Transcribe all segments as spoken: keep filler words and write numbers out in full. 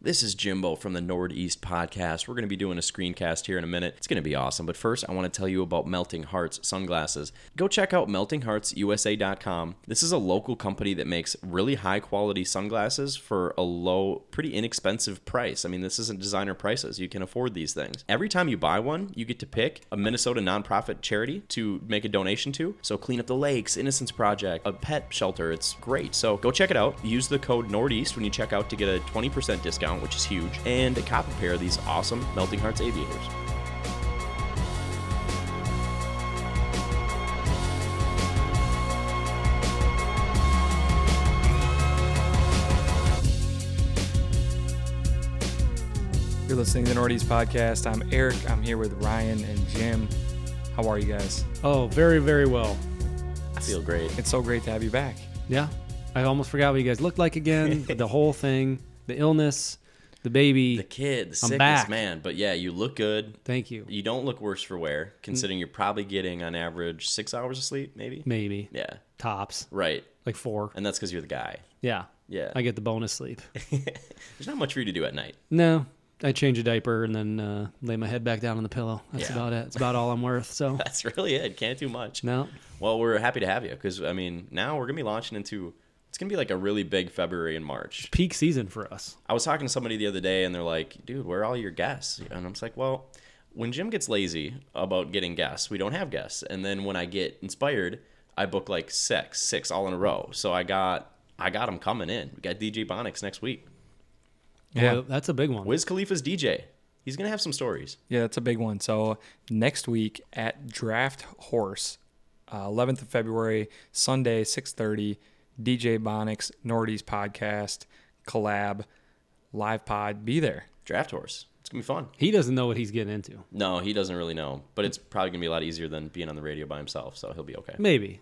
This is Jimbo from the Northeast Podcast. We're going to be doing a screencast here in a minute. It's going to be awesome. But first, I want to tell you about Melting Hearts sunglasses. Go check out melting hearts u s a dot com. This is a local company that makes really high-quality sunglasses for a low, pretty inexpensive price. I mean, this isn't designer prices. You can afford these things. Every time you buy one, you get to pick a Minnesota nonprofit charity to make a donation to. So Clean Up the Lakes, Innocence Project, a pet shelter. It's great. So go check it out. Use the code Northeast when you check out to get a twenty percent discount, which is huge, and cop a pair of these awesome Melting Hearts aviators. You're listening to the Northeast Podcast. I'm Eric. I'm here with Ryan and Jim. How are you guys? Oh, very, very well. I feel great. It's so great to have you back. Yeah. I almost forgot what you guys looked like again. The whole thing, the illness, the baby. The kid, the I'm sickness, back. man. But yeah, you look good. Thank you. You don't look worse for wear, considering you're probably getting on average six hours of sleep, maybe? Maybe. Yeah. Tops. Right. Like four. And that's because you're the guy. Yeah. Yeah. I get the bonus sleep. There's not much for you to do at night. No. I change a diaper and then uh, lay my head back down on the pillow. That's Yeah. about it. It's about all I'm worth. So That's really it. Can't do much. no. Well, we're happy to have you because, I mean, now we're going to be launching into, it's going to be like a really big February and March. Peak season for us. I was talking to somebody the other day, and they're like, dude, where are all your guests? And I'm just like, well, when Jim gets lazy about getting guests, we don't have guests. And then when I get inspired, I book like six, six all in a row. So I got I got them coming in. We got D J Bonix next week. Yeah. Well, that's a big one. Wiz Khalifa's D J. He's going to have some stories. Yeah, that's a big one. So next week at Draft Horse, uh, eleventh of February, Sunday, six thirty, D J Bonix, Northeast Podcast, collab, live pod. Be there. Draft Horse. It's going to be fun. He doesn't know what he's getting into. No, he doesn't really know. But it's probably going to be a lot easier than being on the radio by himself, so he'll be okay. Maybe.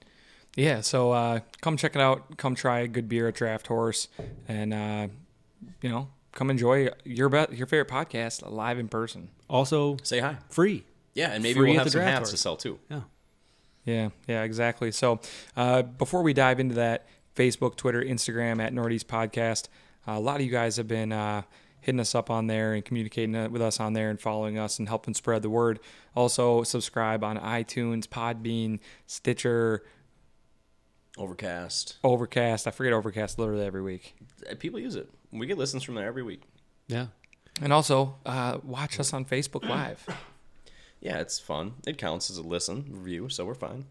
Yeah, so uh, come check it out. Come try a good beer at Draft Horse, and uh, you know, come enjoy your be- your favorite podcast live in person. Also, Say hi. free. Yeah, and maybe Free we'll at have the some Draft hats Horse. to sell too. Yeah. Yeah, yeah, exactly. So uh, before we dive into that, Facebook, Twitter, Instagram at Northeast Podcast, uh, a lot of you guys have been uh, hitting us up on there and communicating uh, with us on there and following us and helping spread the word. Also, subscribe on iTunes, Podbean, Stitcher, Overcast. Overcast. I forget Overcast literally every week. People use it. We get listens from there every week. Yeah. And also, uh, watch us on Facebook Live. Yeah, it's fun. It counts as a listen review, so we're fine.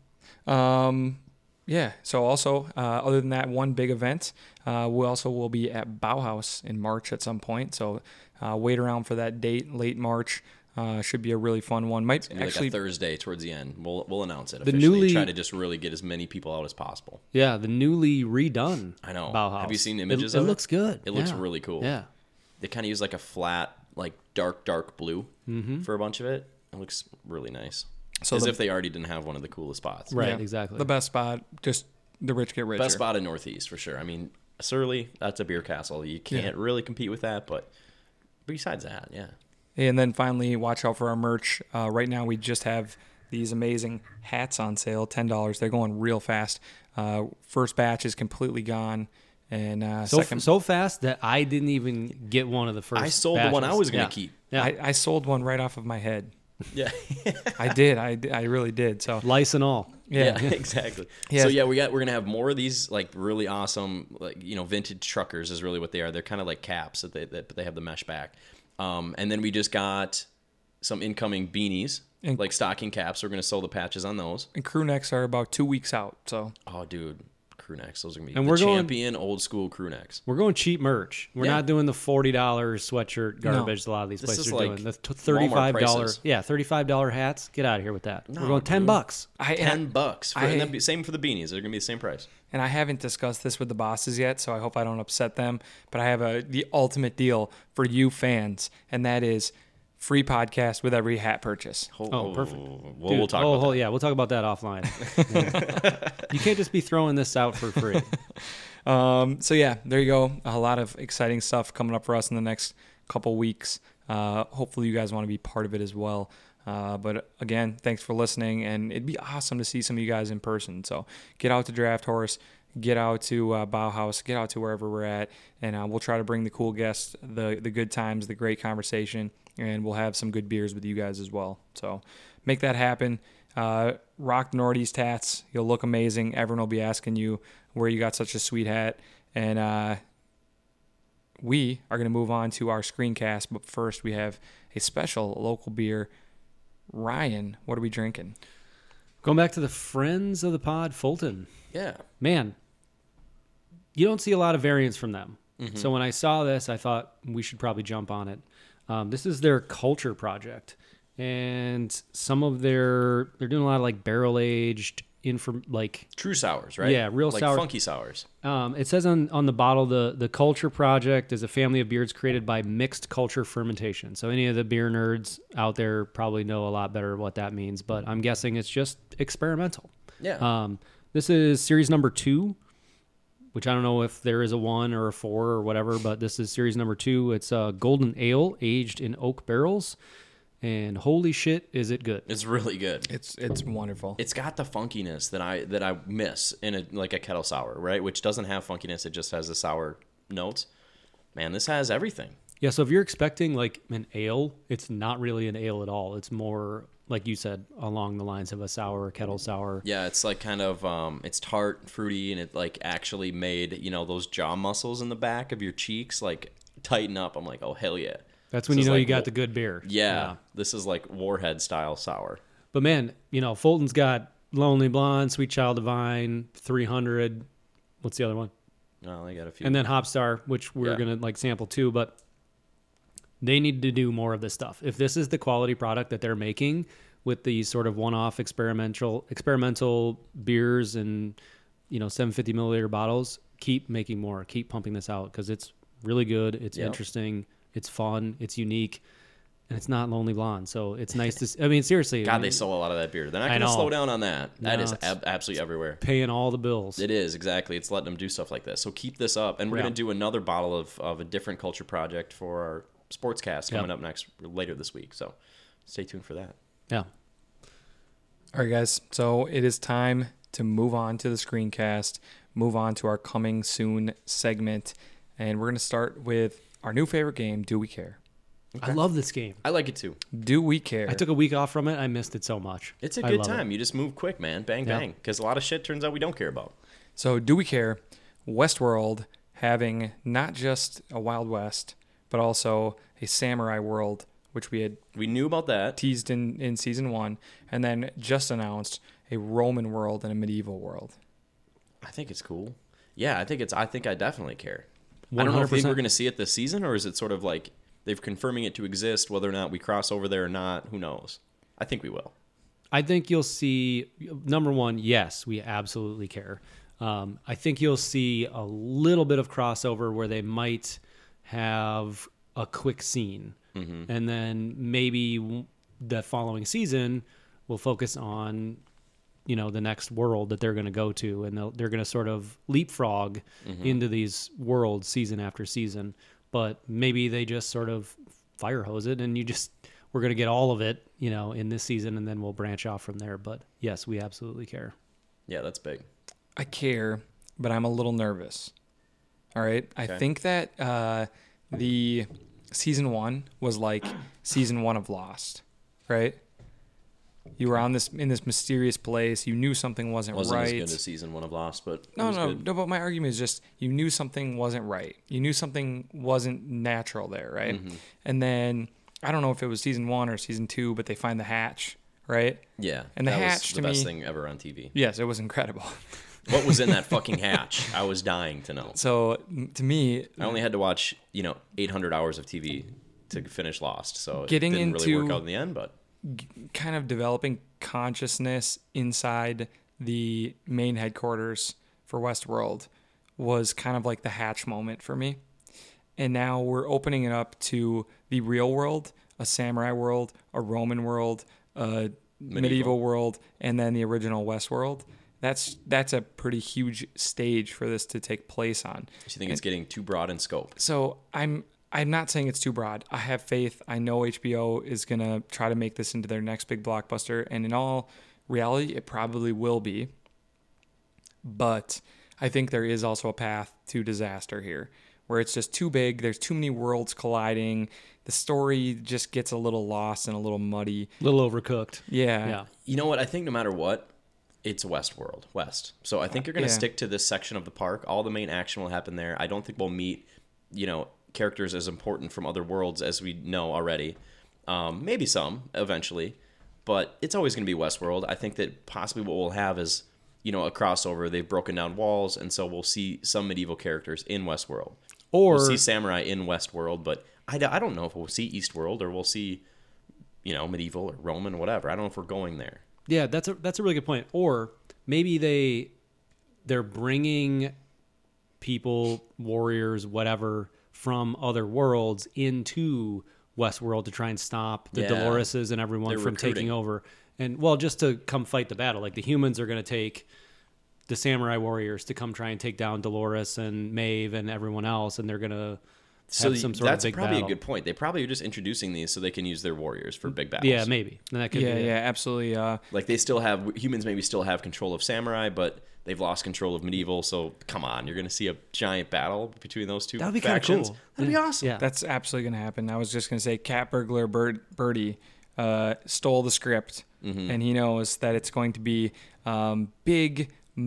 Um, yeah. So also, uh, other than that one big event, uh, we also will be at Bauhaus in March at some point. So uh, wait around for that date, late March. Uh, should be a really fun one. Might Maybe actually like a Thursday towards the end. We'll we'll announce it The officially. newly- Try to just really get as many people out as possible. Yeah, the newly redone I know. Bauhaus. Have you seen It- images it, of it? looks good. It looks Yeah. really cool. Yeah. They kind of use like a flat, like dark, dark blue Mm-hmm. for a bunch of it. It looks really nice. So as the- if they already didn't have one of the coolest spots. Right, Yeah. exactly. the best spot. Just the rich get richer. Best spot in Northeast for sure. I mean, Surly, that's a beer castle. You can't really compete with that, but besides that, yeah. And then finally, watch out for our merch. Uh, right now, we just have these amazing hats on sale, ten dollars. They're going real fast. Uh, first batch is completely gone. And uh, so second, so fast that I didn't even get one of the first. I sold the one I batches. was going Yeah. to keep. Yeah. I, I sold one right off of my head. Yeah. I did. I, I really did. So Lice and all. yeah. Yeah, exactly. Yeah. So yeah, we got we're gonna have more of these like really awesome like you know vintage truckers is really what they are. They're kind of like caps that they that, but they have the mesh back. Um, and then we just got some incoming beanies And- like stocking caps. We're gonna sew the patches on those. And crew necks are about two weeks out. So Oh, dude, crew necks. Those are gonna be And the we're going- champion old school crew necks. We're going cheap merch. We're Yeah. not doing the forty dollars sweatshirt garbage. A lot of these This places is are like doing the thirty-five dollars. prices. Yeah, thirty-five dollars hats. Get out of here with that. No, We're going ten dude. bucks. I Ten bucks. For, I- and that'd be, same for the beanies. They're gonna be the same price. and I haven't discussed this with the bosses yet, so I hope I don't upset them. But I have a the ultimate deal for you fans, and that is free podcast with every hat purchase. Oh, perfect. Well, Dude, we'll talk oh, about oh, that. yeah, we'll talk about that offline. Yeah. You can't just be throwing this out for free. Um, so yeah, there you go. A lot of exciting stuff coming up for us in the next couple weeks. Uh, hopefully you guys want to be part of it as well. Uh, but again, thanks for listening, and it'd be awesome to see some of you guys in person. So get out to Draft Horse, get out to uh, Bauhaus, get out to wherever we're at, and uh, we'll try to bring the cool guests, the the good times, the great conversation, and we'll have some good beers with you guys as well. So make that happen. Uh, rock the Northeast hats. You'll look amazing. Everyone will be asking you where you got such a sweet hat. And uh, we are going to move on to our screencast. But first, we have a special local beer. Ryan, what are we drinking? Going back to the friends of the pod, Fulton. Yeah. Man, you don't see a lot of variants from them. Mm-hmm. So when I saw this, I thought we should probably jump on it. Um, this is their culture project. And some of their, they're doing a lot of like barrel aged, inform like True sours, right? Yeah, real like sour. funky sours. Um, it says on, on the bottle, the, the Culture Project is a family of beers created by mixed culture fermentation. So any of the beer nerds out there probably know a lot better what that means, but I'm guessing it's just experimental. Yeah. Um, this is series number two, which I don't know if there is a one or a four or whatever, but this is series number two. It's a golden ale aged in oak barrels. And holy shit, is it good? It's really good. It's it's wonderful. It's got the funkiness that I that I miss in a like a kettle sour, right? Which doesn't have funkiness; it just has the sour notes. Man, this has everything. Yeah, so if you're expecting like an ale, it's not really an ale at all. It's more, like you said, along the lines of a sour, kettle sour. Yeah, it's like kind of um, it's tart, fruity, and it like actually made you know those jaw muscles in the back of your cheeks like tighten up. I'm like, oh hell yeah. That's when This you is know like you got wa- the good beer. Yeah, Yeah. this is like Warhead style sour. But man, you know, Fulton's got Lonely Blonde, Sweet Child Divine, three hundred. What's the other one? No, they got a few. And then Hopstar, which we're Yeah. going to like sample too, but they need to do more of this stuff. If this is the quality product that they're making with these sort of one-off experimental experimental beers and, you know, seven hundred fifty milliliter bottles, keep making more, keep pumping this out because it's really good. It's Yep. interesting. It's fun. It's unique. And it's not Lonely Blonde. So it's nice to see. I mean, seriously. I God, mean, they sell a lot of that beer. They're not I going to know. slow down on that. That No, is it's- ab- absolutely everywhere. paying all the bills. It is, exactly. It's letting them do stuff like this. So keep this up. And we're Yeah. going to do another bottle of, of a different culture project for our sportscast coming Yep. up next later this week. So stay tuned for that. Yeah. All right, guys. So it is time to move on to the screencast, move on to our coming soon segment. And we're going to start with our new favorite game, Do We Care? I love this game. I like it too. Do We Care? I took a week off from it. I missed it so much. It's a I good love it. time. You just move quick, man. Bang, Yeah. bang. Because a lot of shit turns out we don't care about. So, Do We Care? Westworld having not just a Wild West, but also a samurai world, which we had We knew about that. teased in, in season one, and then just announced a Roman world and a medieval world. I think it's cool. Yeah, I think it's. I think I definitely care. I one don't know hundred if we percent. we're going to see it this season, or is it sort of like they're confirming it to exist, whether or not we cross over there or not. Who knows? I think we will. I think you'll see, number one, yes, we absolutely care. Um, I think you'll see a little bit of crossover where they might have a quick scene. Mm-hmm. And then maybe w- the following season will focus on, you know, the next world that they're going to go to. And they'll, they're going to sort of leapfrog Mm-hmm. into these worlds season after season. But maybe they just sort of fire hose it and you just, we're going to get all of it, you know, in this season and then we'll branch off from there. But yes, we absolutely care. Yeah, that's big. I care, but I'm a little nervous. All right. I Okay. think that uh, the season one was like season one of Lost, right? You were on this in this mysterious place. You knew something wasn't, Wasn't right. as good as season one of Lost, but it no, was no, good. no. But my argument is just you knew something wasn't right. You knew something wasn't natural there, right? Mm-hmm. And then I don't know if it was season one or season two, but they find the hatch, right? Yeah, And the that hatch was to the best me- thing ever on T V. Yes, it was incredible. What was in that fucking hatch? I was dying to know. So m- to me, I only had to watch, you know, eight hundred hours of T V to finish Lost, so Getting it didn't really work into- out in the end. But kind of developing consciousness inside the main headquarters for Westworld was kind of like the hatch moment for me. And now we're opening it up to the real world, a samurai world, a Roman world, a medieval, Medieval. world, and then the original Westworld. That's that's a pretty huge stage for this to take place on. do you think it's getting too broad in scope? So I'm I'm not saying it's too broad. I have faith. I know H B O is gonna try to make this into their next big blockbuster, and in all reality, it probably will be. But I think there is also a path to disaster here, where it's just too big. There's too many worlds colliding. The story just gets a little lost and a little muddy. A little overcooked. Yeah. Yeah. You know what? I think no matter what, it's Westworld, West. So I think you're going to Yeah. stick to this section of the park. All the main action will happen there. I don't think we'll meet, you know, characters as important from other worlds as we know already. Um, maybe some eventually, but it's always going to be Westworld. I think that possibly what we'll have is, you know, a crossover. They've broken down walls, and so we'll see some medieval characters in Westworld. Or We'll see samurai in Westworld, but I, d- I don't know if we'll see Eastworld or we'll see, you know, medieval or Roman or whatever. I don't know if we're going there. yeah, that's a that's a really good point. Or maybe they they're bringing people, warriors, whatever, from other worlds into Westworld to try and stop the Yeah. Doloreses and everyone They're from recruiting. taking over. And well, just to come fight the battle. Like the humans are going to take the samurai warriors to come try and take down Dolores and Maeve and everyone else, and they're going to So have some sort that's of big probably battle. a good point. They probably are just introducing these so they can use their warriors for big battles. Yeah, maybe. And that could Yeah, be it. yeah, absolutely. Uh, Like they still have humans maybe still have control of samurai, but they've lost control of medieval. So come on, you're going to see a giant battle between those two That would be kinda factions. cool. That'd be awesome. Yeah. That's absolutely going to happen. I was just going to say Cat Burglar Bird, Birdie uh, stole the script, Mm-hmm. and he knows that it's going to be um, big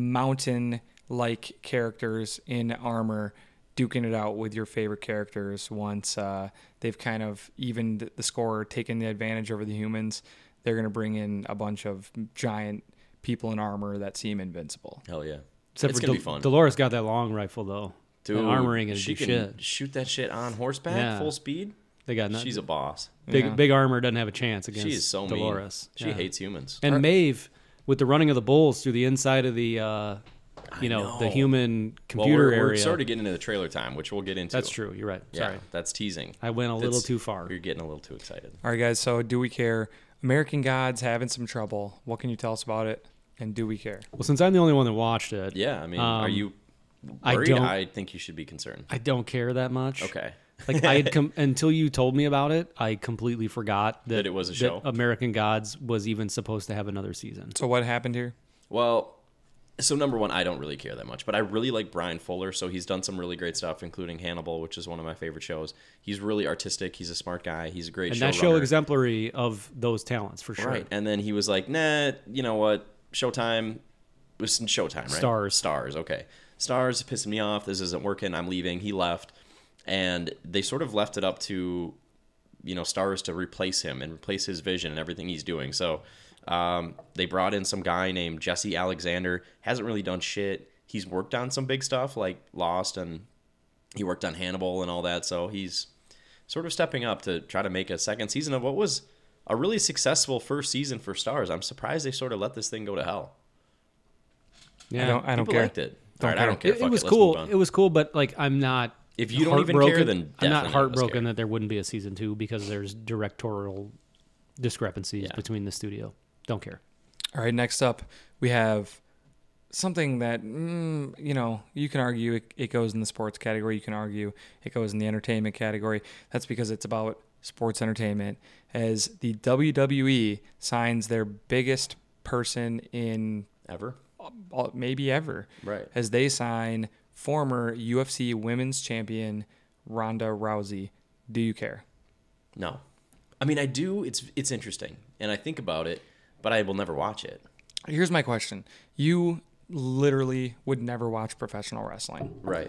mountain-like characters in armor duking it out with your favorite characters once uh, they've kind of evened the score, taken the advantage over the humans. They're going to bring in a bunch of giant people in armor that seem invincible. Hell yeah. Except it's for going to Del- be fun. Dolores got that long rifle though. Dude, That armoring is she do can shit. shoot that shit on horseback, Yeah. full speed. They got nothing. She's a boss. big Yeah. big armor doesn't have a chance against She is so Dolores. mean. She Yeah. hates humans. And Maeve with the running of the bulls through the inside of the uh, you know, the know. human Well, computer we're, area. we're sort of getting into the trailer time, which we'll get into. That's true. You're right. Yeah, Sorry. that's teasing. I went a little That's- too far. You're getting a little too excited. All right, guys. So, do we care? American Gods having some trouble. What can you tell us about it? And do we care? Well, since I'm the only one that watched it, Yeah, I mean, are Um, you I worried? don't- I think you should be concerned. I don't care that much. Okay. Like I had com- until you told me about it, I completely forgot that, That it was a show? American Gods was even supposed to have another season. So, what happened here? Well, so number one, I don't really care that much, but I really like Brian Fuller. So he's done some really great stuff, including Hannibal, which is one of my favorite shows. He's really artistic. He's a smart guy. He's a great And showrunner. that show exemplary of those talents for sure. Right. And then he was like, nah, you know what? Showtime. It was in Showtime, right? Stars. Stars, okay. Stars pissing me off. This isn't working. I'm leaving. He left. And they sort of left it up to, you know, Stars to replace him and replace his vision and everything he's doing. So um, they brought in some guy named Jesse Alexander. Hasn't really done shit. He's worked on some big stuff like Lost, and he worked on Hannibal and all that. So he's sort of stepping up to try to make a second season of what was a really successful first season for Stars. I'm surprised they sort of let this thing go to hell. Yeah. I don't. I don't People care. liked it. Don't All right, I care. don't care. It, Fuck it was Let's move cool. on. It was cool, but like I'm not. If you don't even care, heartbroken- then I'm not definitely not heartbroken scared. that there wouldn't be a season two because there's directorial discrepancies Yeah. between the studio. Don't care. All right. Next up, we have something that mm, you know you can argue it, it goes in the sports category. You can argue it goes in the entertainment category. That's because it's about sports entertainment. As the W W E signs their biggest person in Ever? uh, maybe ever, Right. as they sign former U F C Women's Champion Ronda Rousey. Do you care? No. I mean, I do. It's it's interesting, and I think about it, but I will never watch it. Here's my question. You literally would never watch professional wrestling. Right.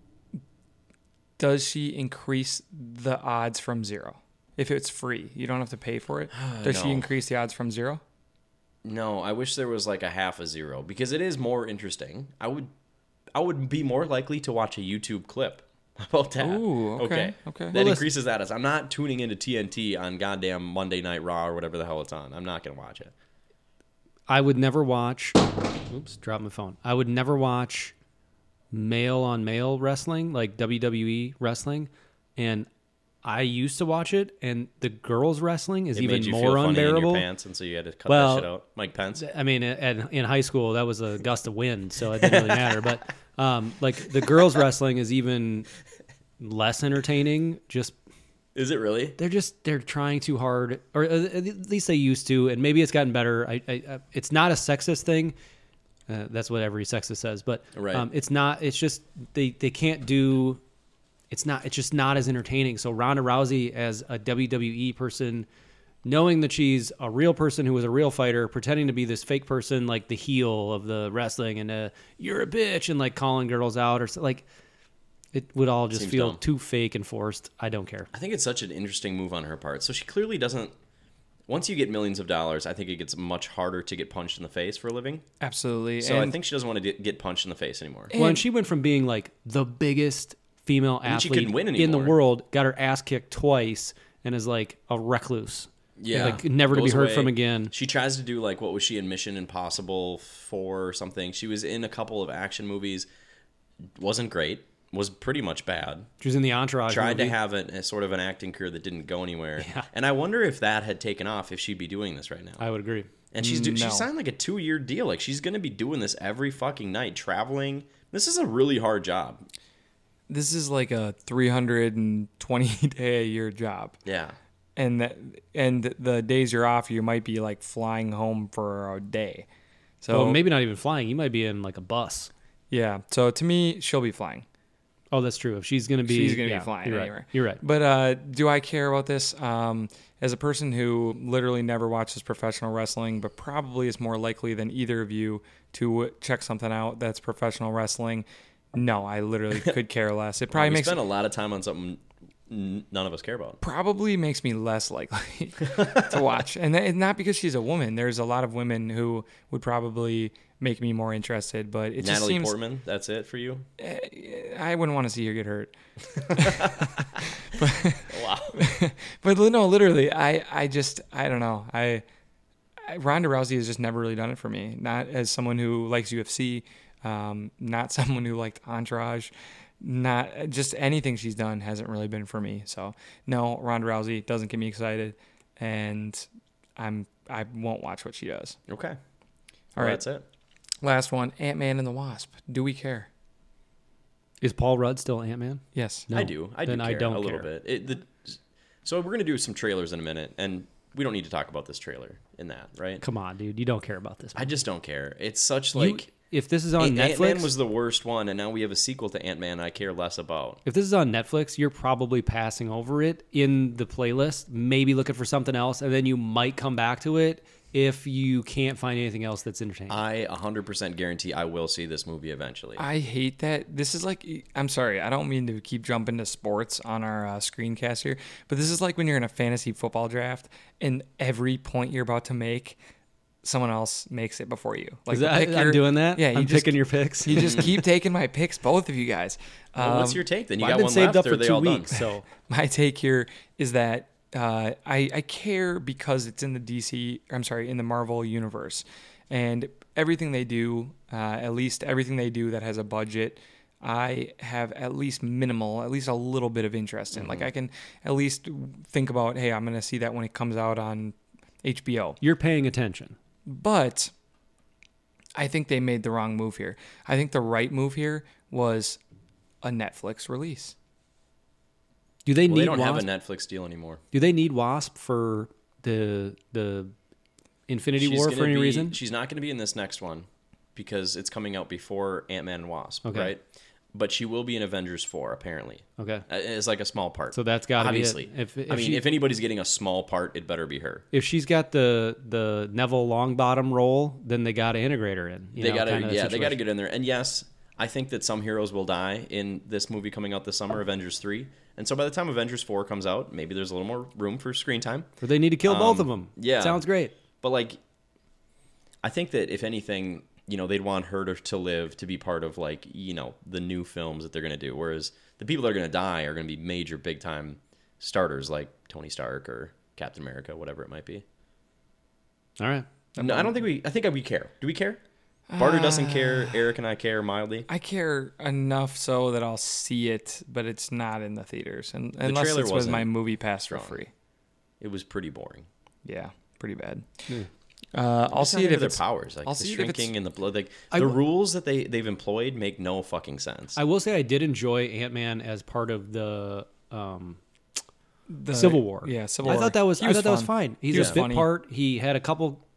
Does she increase the odds from zero? If it's free, you don't have to pay for it. Does she No. increase the odds from zero? No, I wish there was like a half a zero because it is more interesting. I would, I would be more likely to watch a YouTube clip. How about that? Ooh, okay, okay. That Well, listen- increases that as I'm not tuning into T N T on goddamn Monday Night Raw or whatever the hell it's on. I'm not gonna watch it. I would never watch. Oops, dropped my phone. I would never watch male on male wrestling, like W W E wrestling, and I used to watch it, and the girls wrestling is It even made you more feel funny in unbearable. your pants, and so you had to cut Well, that shit out. Mike Pence. I mean, at, in high school, that was a gust of wind, so it didn't really matter. But um, like the girls wrestling is even less entertaining. Just Is it really? they're just they're trying too hard, or at least they used to, and maybe it's gotten better. I, I, I it's not a sexist thing. Uh, that's what every sexist says. But Right. um, it's not. It's just they they can't do. It's not. It's just not as entertaining. So Ronda Rousey as a W W E person, knowing that she's a real person who was a real fighter, pretending to be this fake person, like the heel of the wrestling, and uh, you're a bitch, and like calling girls out or so, like. It would all just Seems feel dumb. too fake and forced. I don't care. I think it's such an interesting move on her part. So she clearly doesn't. Once you get millions of dollars, I think it gets much harder to get punched in the face for a living. Absolutely. So and I think she doesn't want to get punched in the face anymore. Well, and she went from being like the biggest female And she athlete couldn't win in the anymore. world, got her ass kicked twice, and is like a recluse. Yeah, Like never to be goes heard away. from again. She tries to do like what was she in Mission Impossible four or something? She was in a couple of action movies. Wasn't great. Was pretty much bad. She was in the Entourage Tried movie. to have a, a sort of an acting career that didn't go anywhere. Yeah. And I wonder if that had taken off, if she'd be doing this right now. I would agree. And she's do, No. she signed like a two year deal. Like she's going to be doing this every fucking night, traveling. This is a really hard job. this is like a three hundred twenty day a year job. Yeah. And that, and the days you're off, you might be like flying home for a day. So Well, maybe not even flying. You might be in like a bus. yeah. So to me, she'll be flying. Oh, that's true. If she's going to be, She's going to yeah, be flying you're anywhere. Right. You're right. But uh, do I care about this? Um, as a person who literally never watches professional wrestling, but probably is more likely than either of you to check something out that's professional wrestling, no, I literally could care less. It probably we makes spend a lot of time on something n- none of us care about. probably makes me less likely to watch, and that- not because she's a woman. There's a lot of women who would probably make me more interested, but it just Natalie seems Portman, that's it for you? I wouldn't want to see her get hurt. Wow. But no, literally, I, I just, I don't know. I, I, Ronda Rousey has just never really done it for me. Not as someone who likes U F C, um, not someone who liked Entourage, not just anything she's done hasn't really been for me. So no, Ronda Rousey doesn't get me excited, and I'm, I won't watch what she does. Okay. All Well, right. That's it. Last one, Ant-Man and the Wasp. Do we care? Is Paul Rudd still Ant-Man? Yes. No. I do. I do Then care I don't a little care. bit. It, the, so we're going to do some trailers in a minute, and we don't need to talk about this trailer in that, right? Come on, dude. You don't care about this. I just don't care. It's such You- like... if this is on Ant- Netflix, Ant-Man was the worst one, and now we have a sequel to Ant-Man I care less about. if this is on Netflix, you're probably passing over it in the playlist, maybe looking for something else, and then you might come back to it if you can't find anything else that's entertaining. I one hundred percent guarantee I will see this movie eventually. I hate that. This is like, I'm sorry, I don't mean to keep jumping to sports on our uh, screencast here, but this is like when you're in a fantasy football draft and every point you're about to make, someone else makes it before you. Like Is that, pick I'm your- doing that? Yeah, you I'm just, picking your picks. you just keep taking my picks, both of you guys. well, what's Um, your take then? You I've got been one saved left, up or for are they two all weeks, done? so My take here is that uh, I, I care because it's in the D C, I'm sorry, in the Marvel universe. And everything they do, uh, at least everything they do that has a budget, I have at least minimal, at least a little bit of interest in. Mm-hmm. Like I can at least think about, hey, I'm going to see that when it comes out on H B O. you're paying attention. But I think they made the wrong move here. I think the right move here was a Netflix release. Do they Well, need they don't Wasp? have a Netflix deal anymore. Do they need Wasp for the the Infinity She's War gonna for any be- reason? She's not going to be in this next one because it's coming out before Ant-Man and Wasp, Okay. right? But she will be in Avengers four, apparently. Okay, Uh, It's like a small part. so that's got to be it. Obviously. If, if I mean, she, if anybody's getting a small part, it better be her. if she's got the the Neville Longbottom role, then they got to integrate her in. You They know, got to, kinda that yeah, they got to situation. get in there. And yes, I think that some heroes will die in this movie coming out this summer, Avengers three. And so by the time Avengers four comes out, maybe there's a little more room for screen time. Or they need to kill both of Um, them. yeah. Sounds great. But like, I think that if anything, you know, they'd want her to, to live to be part of like, you know, the new films that they're going to do. Whereas the people that are going to die are going to be major big time starters like Tony Stark or Captain America, whatever it might be. All right. No, I don't think we, I think we care. Do we care? Barter doesn't care. Eric and I care mildly. I care enough so that I'll see it, but it's not in the theaters, and The unless trailer it's with wasn't my movie pass for strong. free. It was pretty boring. Yeah, pretty bad. Yeah. Uh, I'll Just see not it into if their it's. powers, like I'll the see it if it's- shrinking and the blood. Like I the w- rules that they they've employed make no fucking sense. I will say I did enjoy Ant-Man as part of the um, the, Civil War. Yeah, Civil I War. thought that was, He I thought that was fun. fine. He's He a was bit funny. part. He had a couple quick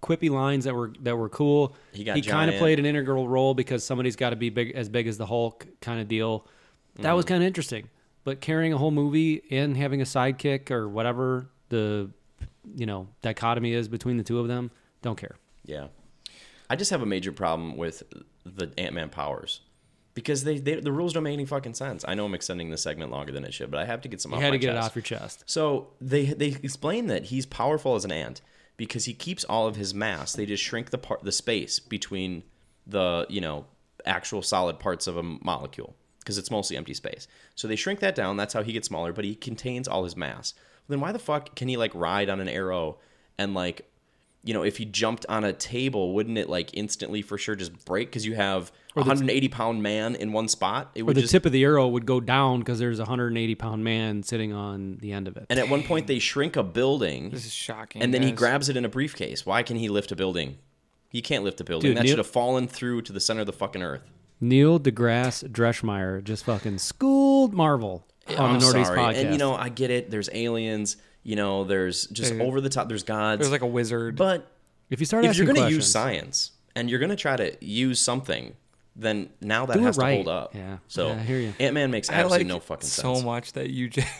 quippy lines that were that were cool. He got he kind of giant. played an integral role because somebody's got to be big as big as the Hulk kind of deal. That Mm-hmm. was kind of interesting. But carrying a whole movie and having a sidekick or whatever the you know dichotomy is between the two of them, don't care. Yeah. I just have a major problem with the Ant-Man powers. Because they, they the rules don't make any fucking sense. I know I'm extending this segment longer than it should, but I have to get some You off had my to get chest. it off your chest. So they they explain that he's powerful as an ant because he keeps all of his mass. They just shrink the part the space between the, you know, actual solid parts of a molecule because it's mostly empty space. So they shrink that down. That's how he gets smaller, but he contains all his mass. Then why the fuck can he like ride on an arrow and like, you know, if he jumped on a table, wouldn't it like instantly for sure just break because you have a one hundred eighty pound man in one spot? It Or would the just, tip of the arrow would go down because there's a one hundred eighty pound man sitting on the end of it. and at one point they shrink a building. This is shocking. And then he guys. grabs it in a briefcase. Why can he lift a building? He can't lift a building. Dude, that Neil- should have fallen through to the center of the fucking earth. Neil deGrasse Dreschmeyer just fucking schooled Marvel on I'm the Nordies sorry. podcast. And you know, I get it. There's aliens. You know, there's just Dude. over the top. There's gods. There's like a wizard. but if you start if asking you're going to questions, use science and you're going to try to use something, then now that Do it has to right. hold up. Yeah. So Yeah, I hear you. Ant-Man makes I absolutely like no fucking so sense. much that you just.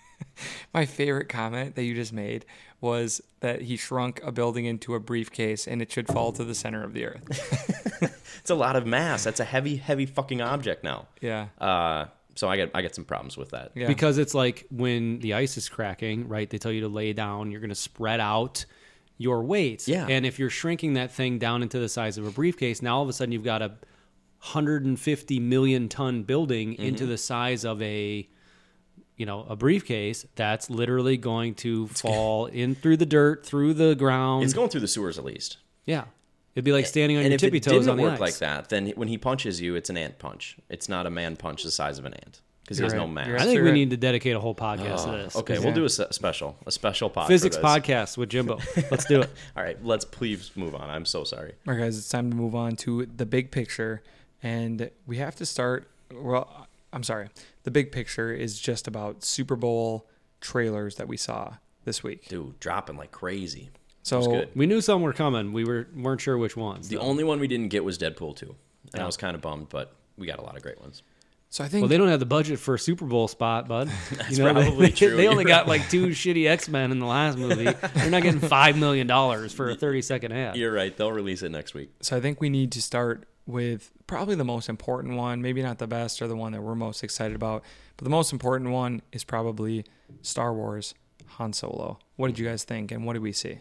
My favorite comment that you just made was that he shrunk a building into a briefcase and it should fall to the center of the earth. It's a lot of mass. That's a heavy, heavy fucking object now. Yeah. Uh, so I get I get some problems with that. Yeah. because it's like when the ice is cracking, right? They tell you to lay down. You're going to spread out your weight. Yeah. And if you're shrinking that thing down into the size of a briefcase, now all of a sudden you've got a one hundred fifty million ton building Mm-hmm. into the size of a, you know, a briefcase. That's literally going to fall in through the dirt, through the ground. It's going through the sewers at least. yeah. It'd be like standing on and your if tippy it toes didn't on the work ice. like that, then when he punches you, it's an ant punch. It's not a man punch the size of an ant because he You're has no right. mass. You're I think we Absolutely. need to dedicate a whole podcast to this. Okay, Yeah. we'll do a se- special, a special pod. Physics for this. podcast with Jimbo. Let's do it. All right, let's please move on. I'm so sorry. All right, guys, it's time to move on to the big picture. And we have to start. Well, I'm sorry. The big picture is just about Super Bowl trailers that we saw this week. Dude, dropping like crazy. So, was good. We knew some were coming. We were weren't sure which ones. The though. only one we didn't get was Deadpool two, and Yeah. I was kind of bummed, but we got a lot of great ones. so I think Well, they don't have the budget for a Super Bowl spot, bud. That's you know, probably they, true. They only You're got right. like two shitty X Men in the last movie. They're not getting five million dollars for a thirty second ad. You're right. They'll release it next week. so I think we need to start with probably the most important one, maybe not the best or the one that we're most excited about, but the most important one is probably Star Wars Han Solo. What did you guys think and what did we see?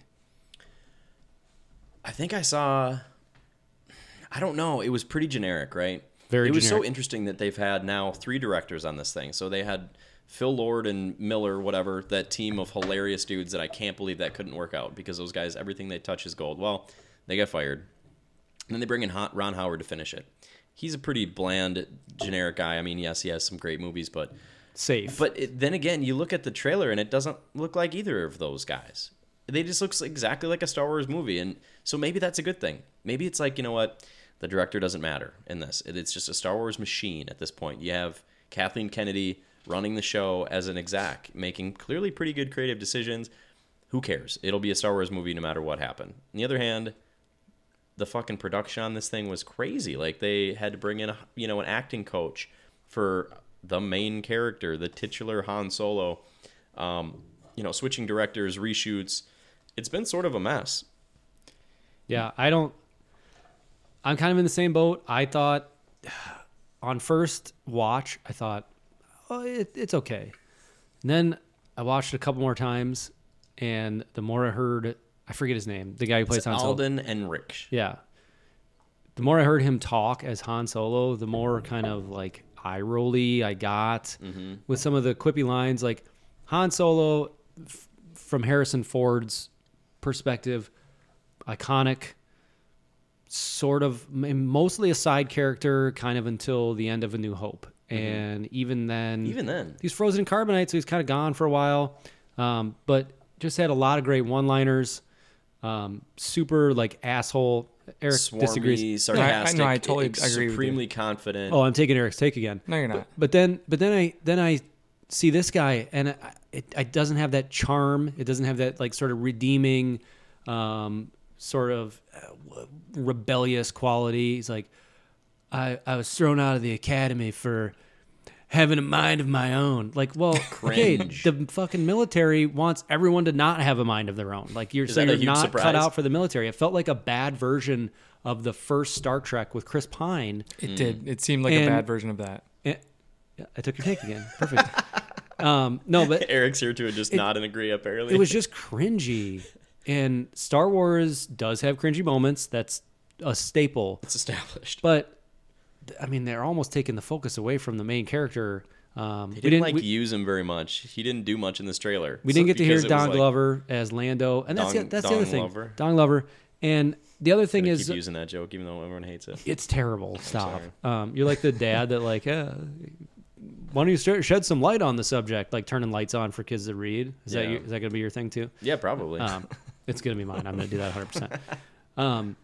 I think I saw. I don't know. It was pretty generic, right? Very It was so generic. interesting that they've had now three directors on this thing. So they had Phil Lord and Miller, whatever, that team of hilarious dudes that I can't believe that couldn't work out because those guys, everything they touch is gold. Well, they got fired. And then they bring in Hon- Ron Howard to finish it. He's a pretty bland, generic guy. I mean, yes, he has some great movies, but Safe. but it, then again, you look at the trailer and it doesn't look like either of those guys. They just looks exactly like a Star Wars movie, and so maybe that's a good thing. Maybe it's like, you know what, the director doesn't matter in this. It, it's just a Star Wars machine at this point. You have Kathleen Kennedy running the show as an exec, making clearly pretty good creative decisions. Who cares? It'll be a Star Wars movie no matter what happened. On the other hand, the fucking production on this thing was crazy. Like they had to bring in a, you know, an acting coach for the main character, the titular Han Solo. Um, you know, switching directors, reshoots. It's been sort of a mess. Yeah, I don't. I'm kind of in the same boat. I thought on first watch, I thought, oh, it, it's okay. And then I watched it a couple more times, and the more I heard, I forget his name, the guy who plays It's Han Solo. Alden and Rick. Yeah. The more I heard him talk as Han Solo, the more kind of like eye rolly I got Mm-hmm. with some of the quippy lines. Like Han Solo, f- from Harrison Ford's perspective, iconic, sort of m- mostly a side character, kind of until the end of A New Hope. And even then, Even then. he's frozen in carbonite, so he's kind of gone for a while. Um, but just had a lot of great one-liners. Um, super like asshole. Eric Swarmy, disagrees. sarcastic, No, I- I know, I totally ex- agree with you. supremely confident. Oh, I'm taking Eric's take again. No, you're not. But then, but then I then I see this guy, and it, it, it doesn't have that charm. It doesn't have that like sort of redeeming um, sort of uh, rebellious quality. He's like, I, I was thrown out of the academy for having a mind of my own. Like, well, okay, the fucking military wants everyone to not have a mind of their own. Like, you're Is so that a you're huge not surprise? cut out for the military. It felt like a bad version of the first Star Trek with Chris Pine. It did. It seemed like a And- bad version of that. And, yeah, I took your take again. Perfect. um, no, but Eric's here to just nod and agree, apparently. it was just cringy. And Star Wars does have cringy moments. That's a staple. It's established. But I mean, they're almost taking the focus away from the main character. Um, He we didn't, didn't like we, use him very much. He didn't do much in this trailer. we So- didn't get to hear because it was, Don like, Glover as Lando, and that's Don- the, that's the Don other thing. Glover. Don Glover. And the other thing Gonna is, keep using that joke, even though everyone hates it. it's terrible. Stop. sorry. Um, you're like the dad that like, uh, why don't you start, shed some light on the subject, like turning lights on for kids to read? Is that Yeah. your, is that going to be your thing too? Yeah, probably. Um, it's going to be mine. I'm going to do that one hundred percent. Um,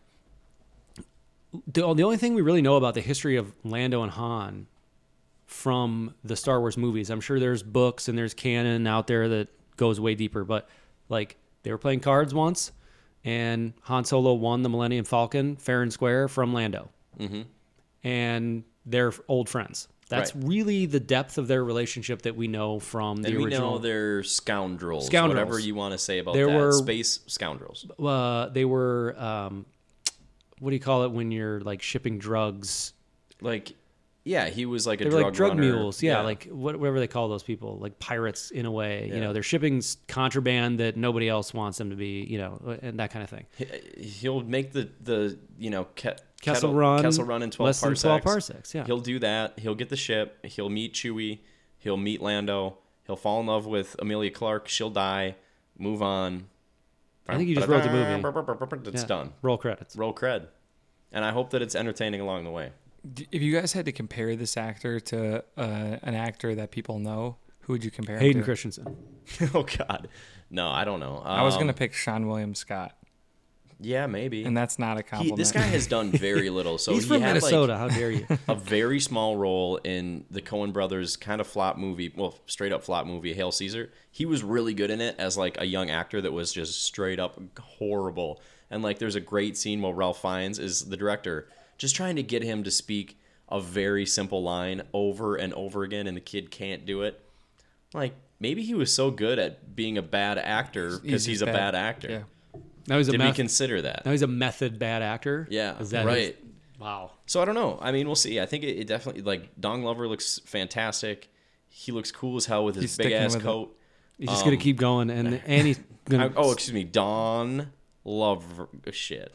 the, the only thing we really know about the history of Lando and Han from the Star Wars movies, I'm sure there's books and there's canon out there that goes way deeper, but like they were playing cards once and Han Solo won the Millennium Falcon fair and square from Lando. Mm-hmm. And they're old friends. That's Right. really the depth of their relationship that we know from the and we original. know they're scoundrels. Scoundrels. Whatever you want to say about There that. were- Space scoundrels. uh, they were um, what do you call it when you're like shipping drugs? Like, yeah, he was like a They were drug like drug runner. mules, yeah, like what, whatever they call those people, like pirates in a way. You Yeah. know, they're shipping s- contraband that nobody else wants them to be. You know, and that kind of thing. He- He'll make the, the you know, ke- Kessel kettle- Run, Kessel Run in twelve less than parsecs. twelve parsecs. Yeah, He'll do that. He'll get the ship. He'll meet Chewie. He'll meet Lando. He'll fall in love with Amelia Clark. She'll die. Move on. I think you just wrote the movie. It's Yeah. done. Roll credits. Roll cred. And I hope that it's entertaining along the way. D- If you guys had to compare this actor to uh, an actor that people know, who would you compare him Hayden to? Christensen. Oh, God. No, I don't know. I was Um, going to pick Sean William Scott, Yeah, maybe. and that's not a He, compliment. this guy has done very little. So He's he from had, Minnesota. Like, How dare you? a very small role in the Coen brothers kind of flop movie, well, straight up flop movie, Hail Caesar. He was really good in it as like a young actor that was just straight up horrible. And like there's a great scene where Ralph Fiennes is the director, just trying to get him to speak a very simple line over and over again, and the kid can't do it. Like maybe he was so good at being a bad actor because he's, just a bad, actor. Yeah. Now he's a Did we meth- consider that? now he's a method bad actor. Yeah, Is that right. his- wow. So I don't know. I mean, we'll see. I think it, it definitely like Don Glover looks fantastic. He looks cool as hell with his He's big sticking ass with it. coat. He's just gonna Um, keep going, and and he's gonna. I- oh, excuse me, Don Glover. Shit.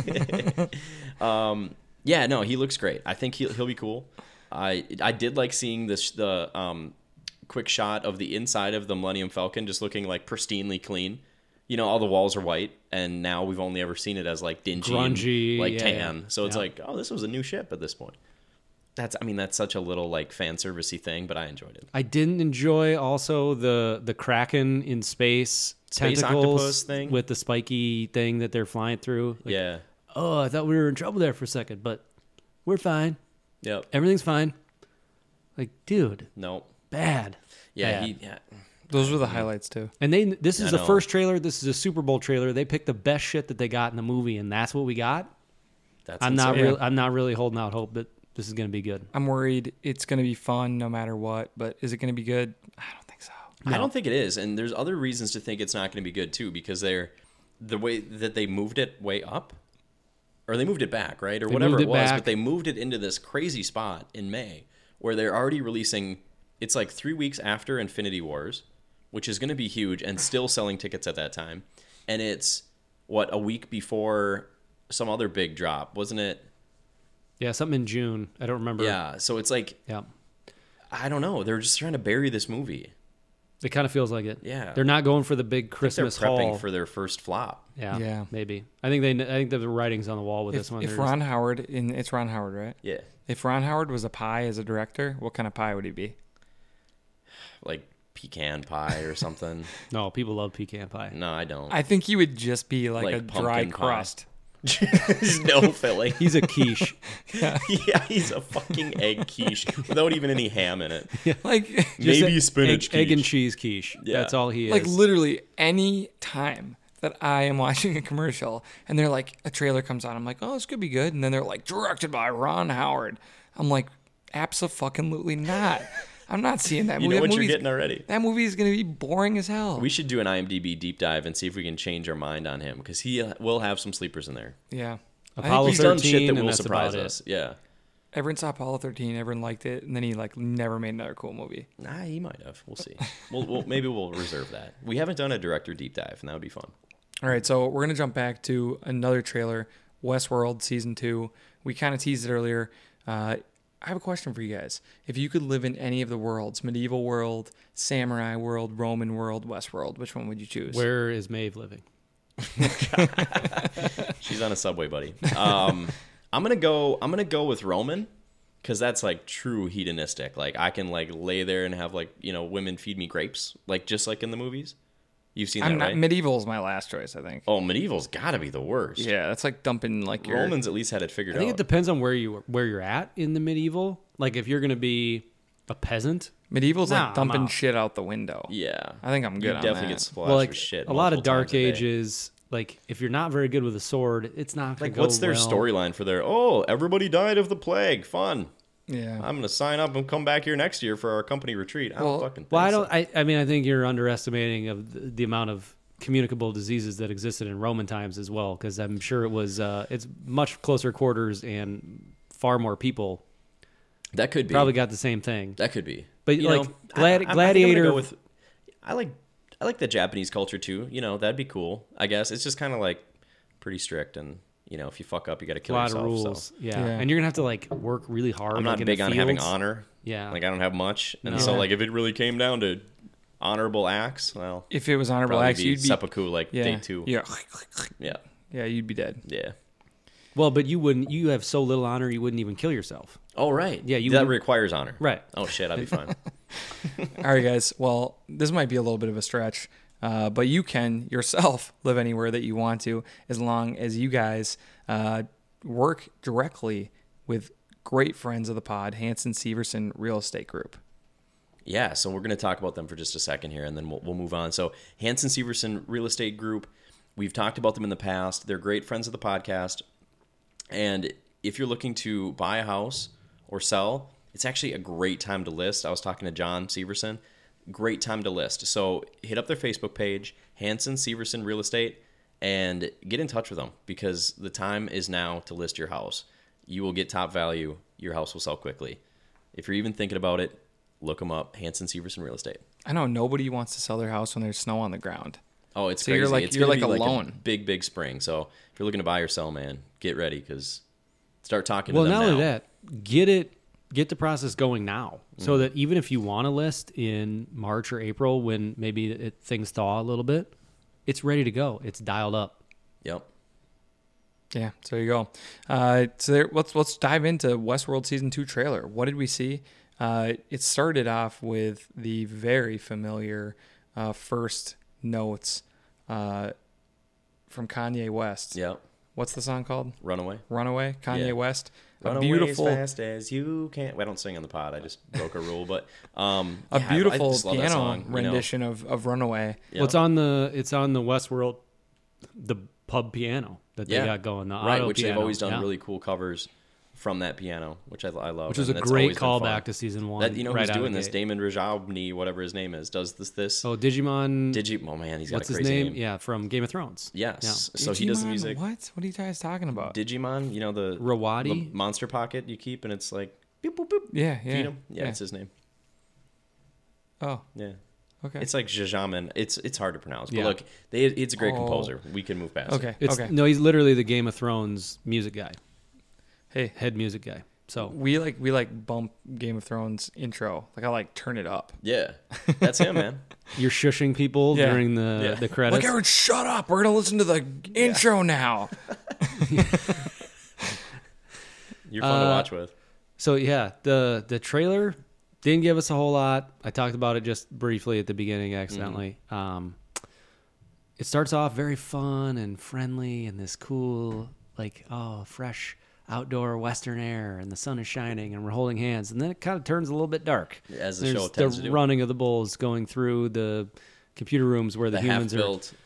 um, yeah, no, he looks great. I think he'll he'll be cool. I I did like seeing this the um quick shot of the inside of the Millennium Falcon just looking like pristinely clean. You know, all the walls are white, and now we've only ever seen it as like dingy, and, Grungy, like yeah, tan. yeah. So it's Yeah. like, oh, this was a new ship at this point. That's, I mean, that's such a little like fan servicey thing, but I enjoyed it. I didn't enjoy also the the Kraken in space, Space tentacles octopus thing? with the spiky thing that they're flying through. Like, Yeah. oh, I thought we were in trouble there for a second, but we're fine. Yep. Everything's fine. Like, dude, No. bad. Yeah. Bad. He. Yeah. Those were the highlights too. And they this is I the know. first trailer. This is a Super Bowl trailer. They picked the best shit that they got in the movie, and that's what we got. That's I'm not insane. real. I'm not really holding out hope that this is going to be good. I'm worried it's going to be fun no matter what, but is it going to be good? I don't think so. I don't think it is, and there's other reasons to think it's not going to be good too, because they're the way that they moved it way up, or they moved it back, right, or They whatever moved it it was, back. but they moved it into this crazy spot in May where they're already releasing. It's like three weeks after Infinity Wars, which is going to be huge, and still selling tickets at that time, and it's what a week before some other big drop, wasn't it? Yeah, something in June. I don't remember. Yeah, so it's like Yeah. I don't know. They're just trying to bury this movie. It kind of feels like it. Yeah. They're not going for the big I think Christmas they're prepping haul. for their first flop. yeah, Yeah. maybe. I think they. I think the writing's on the wall with If, this one. if They're Ron Howard, in it's Ron Howard, right? Yeah, If Ron Howard was a pie as a director, what kind of pie would he be? like pecan pie or something. just- no, people love pecan pie. No, I don't. I think he would just be like, Like a dry pumpkin pie. crust. There's no filling. He's a quiche. Yeah, he's a fucking egg quiche without even any ham in it. Like, Just Maybe a- spinach egg, egg and quiche. cheese quiche. Yeah. That's all he is. like literally any time that I am watching a commercial and they're like, a trailer comes on. I'm like, oh, this could be good. And then they're like, directed by Ron Howard. I'm like, abso-fucking-lutely not. I'm not seeing that You movie. know That what you're movie's- getting already. That movie is going to be boring as hell. We should do an IMDb deep dive and see if we can change our mind on him because he will have some sleepers in there. yeah. I think Apollo He's done shit thirteen, that and will that's surprise about us. it. Yeah. Everyone saw Apollo thirteen. Everyone liked it. And then he like never made another cool movie. Nah, he might have. We'll see. we'll, we'll maybe we'll reserve that. We haven't done a director deep dive, and that would be fun. All right, so we're gonna jump back to another trailer, Westworld season two. We kind of teased it earlier. Uh, I have a question for you guys. If you could live in any of the worlds, medieval world, samurai world, Roman world, Westworld, which one would you choose? Where is Maeve living? She's on a subway, buddy. Um, I'm gonna go. I'm gonna go with Roman, because that's like true hedonistic. Like I can like lay there and have like you know women feed me grapes, like just like in the movies. You've seen that, I'm not, right? medieval is my last choice, I think. Oh, medieval's got to be the worst. Yeah, that's like dumping like your. Romans at least had it figured I think out. it depends on where you where you're at in the medieval. Like if you're gonna be a peasant, Medieval's Nah, like dumping I'm out. shit out the window. yeah, I think I'm good You on definitely that. get splashed well, like with shit. a lot of multiple Dark times a day. Ages. Like if you're not very good with a sword, it's not gonna Like, go what's their well. storyline for their? Oh, everybody died of the plague. Fun. Yeah. I'm gonna sign up and come back here next year for our company retreat. I don't Well- fucking. Think Well, I so. don't. I, I mean, I think you're underestimating of the, the amount of communicable diseases that existed in Roman times as well, because I'm sure it was. Uh, it's much closer quarters and far more people. That could be. Probably got the same thing. That could be. But, You like, know, gladi- I, I, gladiator- I, think I'm gonna go with, I like I like the Japanese culture too. You know, that'd be cool. I guess it's just kind of like pretty strict, and you know, if you fuck up, you got to A kill lot yourself. of rules. So. Yeah. Yeah. and you're gonna have to like work really hard. I'm like, not in big the on having fields. honor. Yeah. Like I don't have much, and No. so Yeah. like if it really came down to honorable acts, well, If it was honorable probably acts, be you'd be. seppuku like yeah. day two. Yeah. Yeah, Yeah, you'd be dead. yeah. Well, but you wouldn't. You have so little honor, you wouldn't even kill yourself. Oh right. Yeah, you that would- requires honor. Right. Oh shit, I'd be fine. All right, guys. Well, this might be a little bit of a stretch, uh, but you can yourself live anywhere that you want to, as long as you guys uh, work directly with great friends of the pod, Hanson Severson Real Estate Group. Yeah, so we're going to talk about them for just a second here, and then we'll, we'll move on. So Hanson Severson Real Estate Group, we've talked about them in the past. They're great friends of the podcast. And if you're looking to buy a house or sell, it's actually a great time to list. I was talking to John Severson. Great time to list. So hit up their Facebook page, Hanson Severson Real Estate, and get in touch with them because the time is now to list your house. You will get top value. Your house will sell quickly. If you're even thinking about it, look them up, Hanson Severson Real Estate. I know nobody wants to sell their house when there's snow on the ground. Oh, it's So crazy. you're like- it's you're gonna like be alone. a big, big spring. So if you're looking to buy or sell, man, get ready because start talking Well, to them not now. only that, get it, get the process going now, so Mm-hmm. that even if you want to list in March or April, when maybe it, things thaw a little bit, it's ready to go. It's dialed up. Yep. Yeah, so there you go. Uh, so there, let's let's dive into Westworld season two trailer. What did we see? Uh, it started off with the very familiar uh, first notes uh, from Kanye West. Yep. What's the song called? Runaway. Runaway. Kanye Yeah. West. Run a away beautiful, as fast as you can. Well, I don't sing on the pod. I just broke a rule, but um, a yeah, I- I beautiful just love that piano song, you know. rendition of, of Runaway. Yeah. Well, it's on the it's on the Westworld, the pub piano that they Yeah. got going. The right, auto which they've piano. always done Yeah. really cool covers from that piano, which I, I love. which was a and that's great always been fun. callback to season one. That you know right who's out of doing the this? gate. Damon Rajabni, whatever his name is, does this. This Oh, Digimon. Digi. Oh man, he's got what's a his crazy name? name. Yeah, from Game of Thrones. Yes. So he does the Digimon? music. What? What are you guys talking about? Digimon, you know the Rawadi? the monster pocket you keep, and it's like boop boop boop. yeah, yeah. Feed him. Yeah, it's his name. Oh, Yeah, okay. it's like Jajaman. It's it's hard to pronounce, but Yeah. look, they, it's a great Oh. composer. We can move past. okay. It. It's okay. no, he's literally the Game of Thrones music guy, Hey, head music guy. So we like we like bump Game of Thrones intro. Like I like turn it up. Yeah, that's him, man. you're shushing people Yeah. during the Yeah. the credits. Like everyone, shut up. We're gonna listen to the intro now. You're fun to Uh, watch with. So yeah, the the trailer didn't give us a whole lot. I talked about it just briefly at the beginning accidentally. Mm-hmm. Um, it starts off very fun and friendly and this cool, like, oh, fresh outdoor western air and the sun is shining and we're holding hands. And then it kind of turns a little bit dark. As the There's show tends the to do. running of the bulls going through the computer rooms where the, The humans are. half-built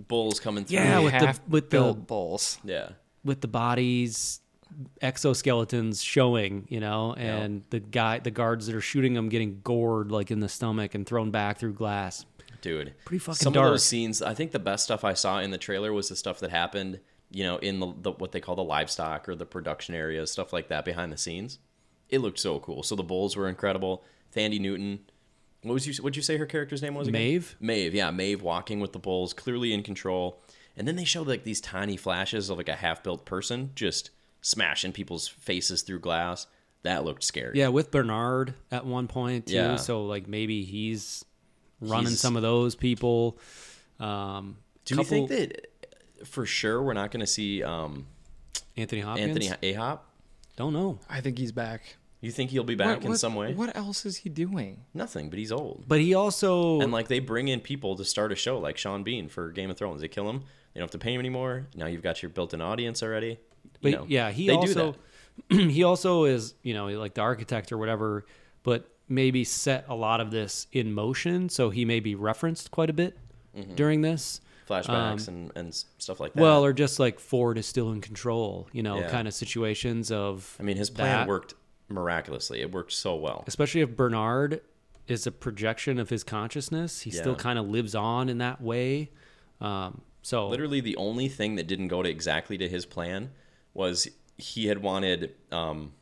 bulls coming through. Yeah, with the Half with the built bulls. yeah. with the bodies, exoskeletons showing, you know, and the guy, the guards that are shooting them getting gored like in the stomach and thrown back through glass. Dude, Pretty fucking some dark. of those scenes, I think the best stuff I saw in the trailer was the stuff that happened, you know, in the, the what they call the livestock or the production areas, stuff like that behind the scenes. It looked so cool. So the bulls were incredible. Thandie Newton, what was you? What'd you say her character's name was again? Maeve? Maeve, yeah, Maeve walking with the bulls, clearly in control. And then they showed like these tiny flashes of like a half-built person just smashing people's faces through glass. That looked scary. Yeah, with Bernard at one point too. Yeah. So like maybe he's running He's- some of those people. Um, Do couple, we think that for sure we're not going to see um, Anthony Hopkins? Anthony Ahop? Don't know. I think he's back. You think he'll be back What- in what- some way? What else is he doing? Nothing, but he's old. But he also And like they bring in people to start a show, like Sean Bean for Game of Thrones. They kill him. They don't have to pay him anymore. Now you've got your built-in audience already. You But know, yeah, he they also do that. he also is, you know, like the architect or whatever, but maybe set a lot of this in motion, so he may be referenced quite a bit during this. Flashbacks Um, and, and s- stuff like that. Well, or just like Ford is still in control, you know, Yeah. kind of situations of I mean, his plan that. worked miraculously. It worked so well. Especially if Bernard is a projection of his consciousness. He still Yeah. kind of lives on in that way. Um, so Literally, the only thing that didn't go to exactly to his plan was he had wanted um,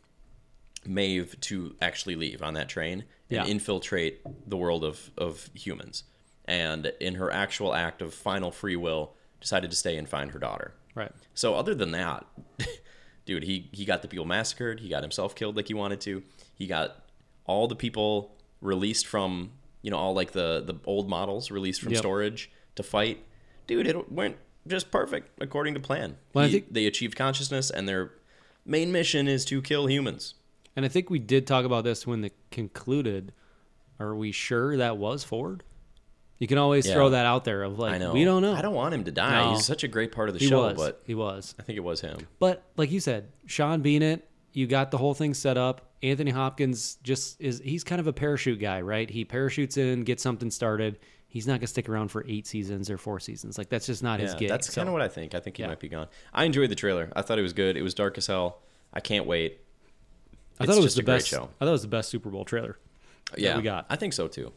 Maeve to actually leave on that train and Yeah. infiltrate the world of, of humans. And in her actual act of final free will, decided to stay and find her daughter. right. So other than that, dude, he, he got the people massacred. He got himself killed like he wanted to. He got all the people released from, you know, all like the, the old models released from Yep. storage to fight. Dude, it went just perfect according to plan. Well, I He- think- they achieved consciousness, and their main mission is to kill humans. And I think we did talk about this when it concluded. Are we sure that was Ford? You can always Yeah. throw that out there of like, I know. we don't know. I don't want him to die. No. He's such a great part of the he show, was. but He was. I think it was him. But like you said, Sean Bean it, you got the whole thing set up. Anthony Hopkins just is, he's kind of a parachute guy, right? He parachutes in, gets something started. He's not going to stick around for eight seasons or four seasons. Like, that's just not his Yeah, gig. that's So, kind of what I think. I think he Yeah. might be gone. I enjoyed the trailer. I thought it was good. It was dark as hell. I can't wait. I It's thought it was just the a great best. show. I thought it was the best Super Bowl trailer. Yeah, we got. I think so too.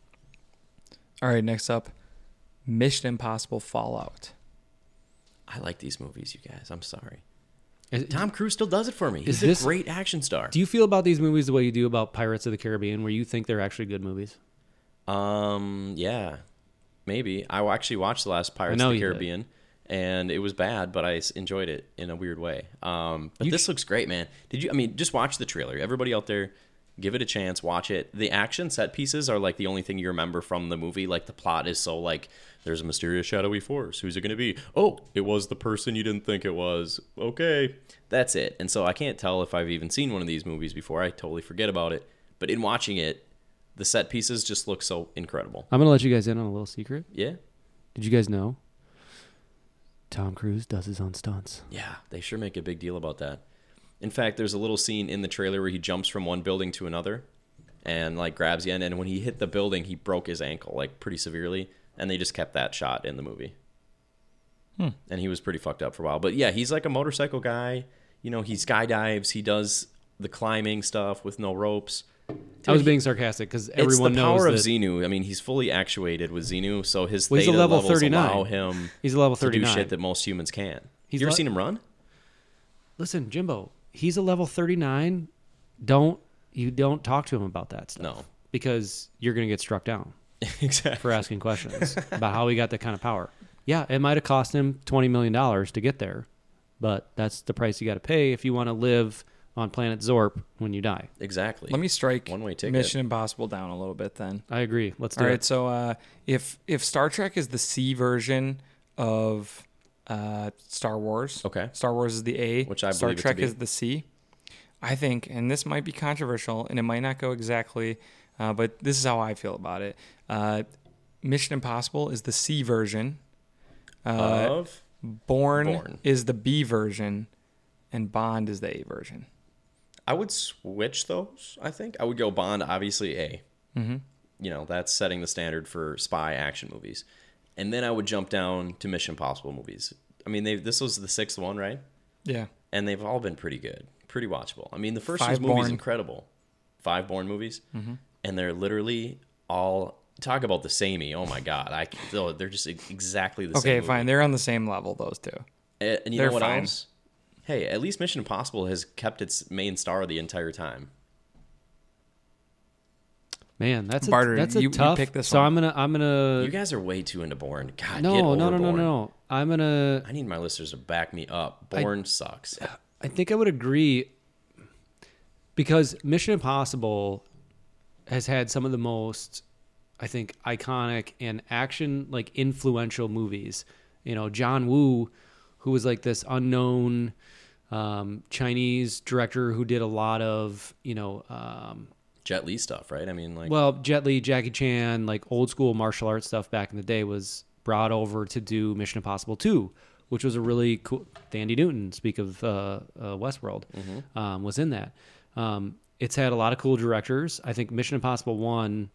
All right, next up, Mission Impossible Fallout. I like these movies, you guys. I'm sorry. Is- Tom Cruise still does it for me. Is He's this- a great action star. Do you feel about these movies the way you do about Pirates of the Caribbean, where you think they're actually good movies? Um, yeah, maybe. I actually watched the last Pirates know of the you did. Caribbean, and it was bad, but I s- enjoyed it in a weird way. Um, but You this sh- looks great, man. Did you? I mean, just watch the trailer. Everybody out there, give it a chance. Watch it. The action set pieces are like the only thing you remember from the movie. Like the plot is so like, there's a mysterious shadowy force. Who's it going to be? Oh, it was the person you didn't think it was. Okay, that's it. And so I can't tell if I've even seen one of these movies before. I totally forget about it. But in watching it, the set pieces just look so incredible. I'm gonna let you guys in on a little secret. Yeah. Did you guys know Tom Cruise does his own stunts? Yeah, they sure make a big deal about that. In fact, there's a little scene in the trailer where he jumps from one building to another and like grabs the end, and when he hit the building, he broke his ankle like pretty severely, and they just kept that shot in the movie. Hmm. And he was pretty fucked up for a while. But yeah, he's like a motorcycle guy. You know, he skydives, he does the climbing stuff with no ropes. I was Dude, being sarcastic because everyone it's the knows power of that Xenu. I mean, he's fully actuated with Xenu, so his Well, he's a theta level levels thirty-nine. allow him he's a level to do thirty-nine. shit that most humans can't. He's you ever le- seen him run? Listen, Jimbo, he's a level thirty-nine. Don't you don't talk to him about that stuff. No. Because you're gonna get struck down Exactly. for asking questions about how he got that kind of power. Yeah, it might have cost him twenty million dollars to get there, but that's the price you got to pay if you want to live on planet Zorp when you die. Exactly. Let me strike One-way ticket. Mission Impossible down a little bit then. I agree. Let's do All right, it. so uh, if if Star Trek is the C version of uh, Star Wars, Okay. Star Wars is the A, Which I Star believe it to Trek be. is the C. I think, and this might be controversial, and it might not go exactly, uh, but this is how I feel about it. Uh, Mission Impossible is the C version. Uh, of Bourne, Bourne. is the B version, and Bond is the A version. I would switch those, I think. I would go Bond, obviously A. Mm-hmm. You know, that's setting the standard for spy action movies. And then I would jump down to Mission Impossible movies. I mean, they this was the sixth one, right? Yeah. And they've all been pretty good, pretty watchable. I mean, the first Five movie is Bourne. incredible. Five Bourne movies. Mm-hmm. And they're literally all, talk about the samey. Oh my God. I, oh, they're just exactly the same Okay, movie. fine. They're on the same level, those two. And, and you they're know what fine. else? Hey, at least Mission Impossible has kept its main star the entire time. Man, that's a, Barter, that's a you- you tough. pick this so one. I'm gonna I'm gonna. You guys are way too into Bourne. God, no, get no, over no, no, Bourne. no. I'm gonna. I need my listeners to back me up. Bourne sucks. I think I would agree because Mission Impossible has had some of the most, I think, iconic and action like influential movies. You know, John Woo, who was like this unknown um, Chinese director who did a lot of, you know, um, Jet Li stuff, right? I mean, like, well, Jet Li, Jackie Chan, like old school martial arts stuff back in the day was brought over to do Mission Impossible two, which was a really cool. Dandy Newton, speak of uh, uh, Westworld, um, was in that. Um, it's had a lot of cool directors. I think Mission Impossible one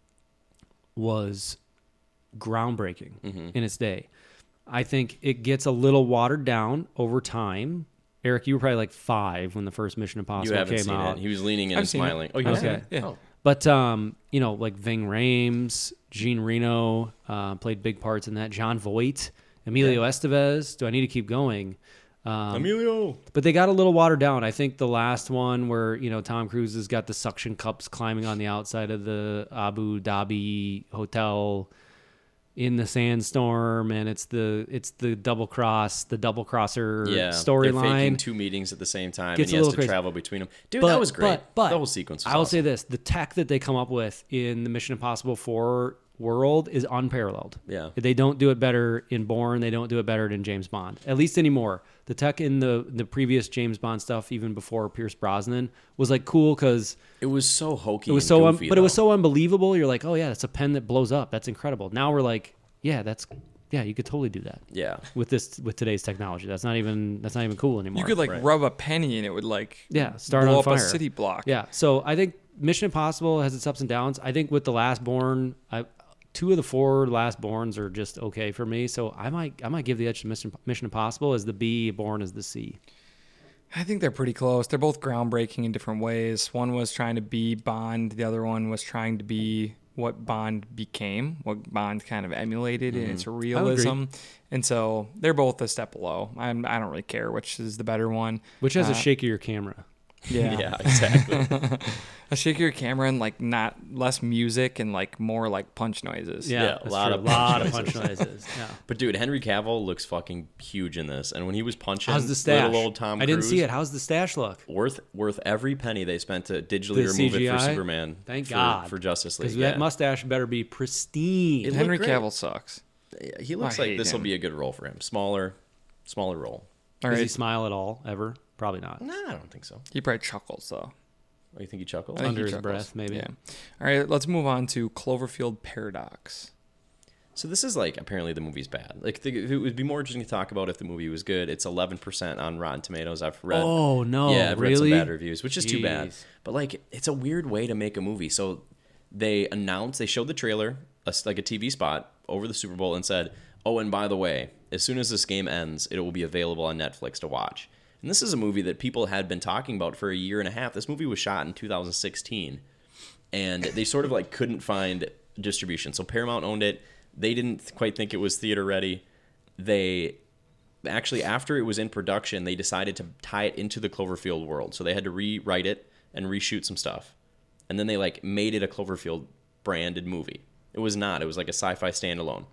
was groundbreaking in its day. I think it gets a little watered down over time. Eric, you were probably like five when the first Mission you Impossible haven't came seen out. it. He was leaning in I've and seen it. smiling. Oh, you Okay. haven't seen it? Yeah. Oh. But um, you know, like Ving Rhames, Gene Reno uh, played big parts in that. John Voight, Emilio Estevez. Do I need to keep going? Um, Emilio. but they got a little watered down. I think the last one where, you know, Tom Cruise has got the suction cups climbing on the outside of the Abu Dhabi hotel in the sandstorm, and it's the it's the double cross, the double crosser Yeah. They're faking storyline. two meetings at the same time, Gets and he a has little to crazy. travel between them. Dude, But, that was great. But, but the whole sequence was I will awesome. say this: the tech that they come up with in the Mission Impossible four world is unparalleled. Yeah. They don't do it better in Bourne. They don't do it better in James Bond, at least anymore. The tech in the the previous James Bond stuff, even before Pierce Brosnan, was like cool because It was so hokey. it was and so, un- goofy, but it was though. so unbelievable. You're like, oh yeah, that's a pen that blows up. That's incredible. Now we're like, yeah, that's yeah, you could totally do that Yeah. with this with today's technology. That's not even that's not even cool anymore. You could like Right. rub a penny and it would like Yeah, start blow on up fire. a city block. Yeah, so I think Mission Impossible has its ups and downs. I think with the Last Born, I, two of the four Last Borns are just okay for me. So I might I might give the edge to Mission, Mission Impossible as the B, Born as the C. I think they're pretty close. They're both groundbreaking in different ways. One was trying to be Bond. The other one was trying to be what Bond became, what Bond kind of emulated in its realism. And so they're both a step below. I'm, I don't really care which is the better one. Which has Uh, a shakier camera. Yeah. Yeah, exactly. A shakier camera and like not less music and like more like punch noises. Yeah, Yeah, a that's lot true. of a lot punch of punch noises. Yeah. But dude, Henry Cavill looks fucking huge in this, and when he was punching How's the stash? little old Tom I didn't Cruise, see it. How's the stash look? Worth worth every penny they spent to digitally The remove C it G for I? Superman. Thank for, God. for Justice League. Because Yeah. that mustache better be pristine. It Henry looked great. Cavill sucks. He looks I like hate this will him. be a good role for him. Smaller, smaller role. All Does he right. smile at all ever? Probably not. No, I don't think so. He probably chuckles though. Oh, you think he chuckles? I think Under he his chuckles. breath, maybe. Yeah. All right, let's move on to Cloverfield Paradox. So this is like apparently the movie's bad. Like the, it would be more interesting to talk about if the movie was good. It's eleven percent on Rotten Tomatoes. I've read. Oh, no, Yeah, I've really? read some bad reviews, which is too bad. Jeez. But like, it's a weird way to make a movie. So they announced, they showed the trailer, a, like a T V spot over the Super Bowl, and said, "Oh, and by the way, as soon as this game ends, it will be available on Netflix to watch." And this is a movie that people had been talking about for a year and a half. This movie was shot in two thousand sixteen, and they sort of like couldn't find distribution. So Paramount owned it. They didn't quite think it was theater ready. They actually, after it was in production, they decided to tie it into the Cloverfield world. So they had to rewrite it and reshoot some stuff. And then they like made it a Cloverfield branded movie. It was not. It was like a sci-fi standalone.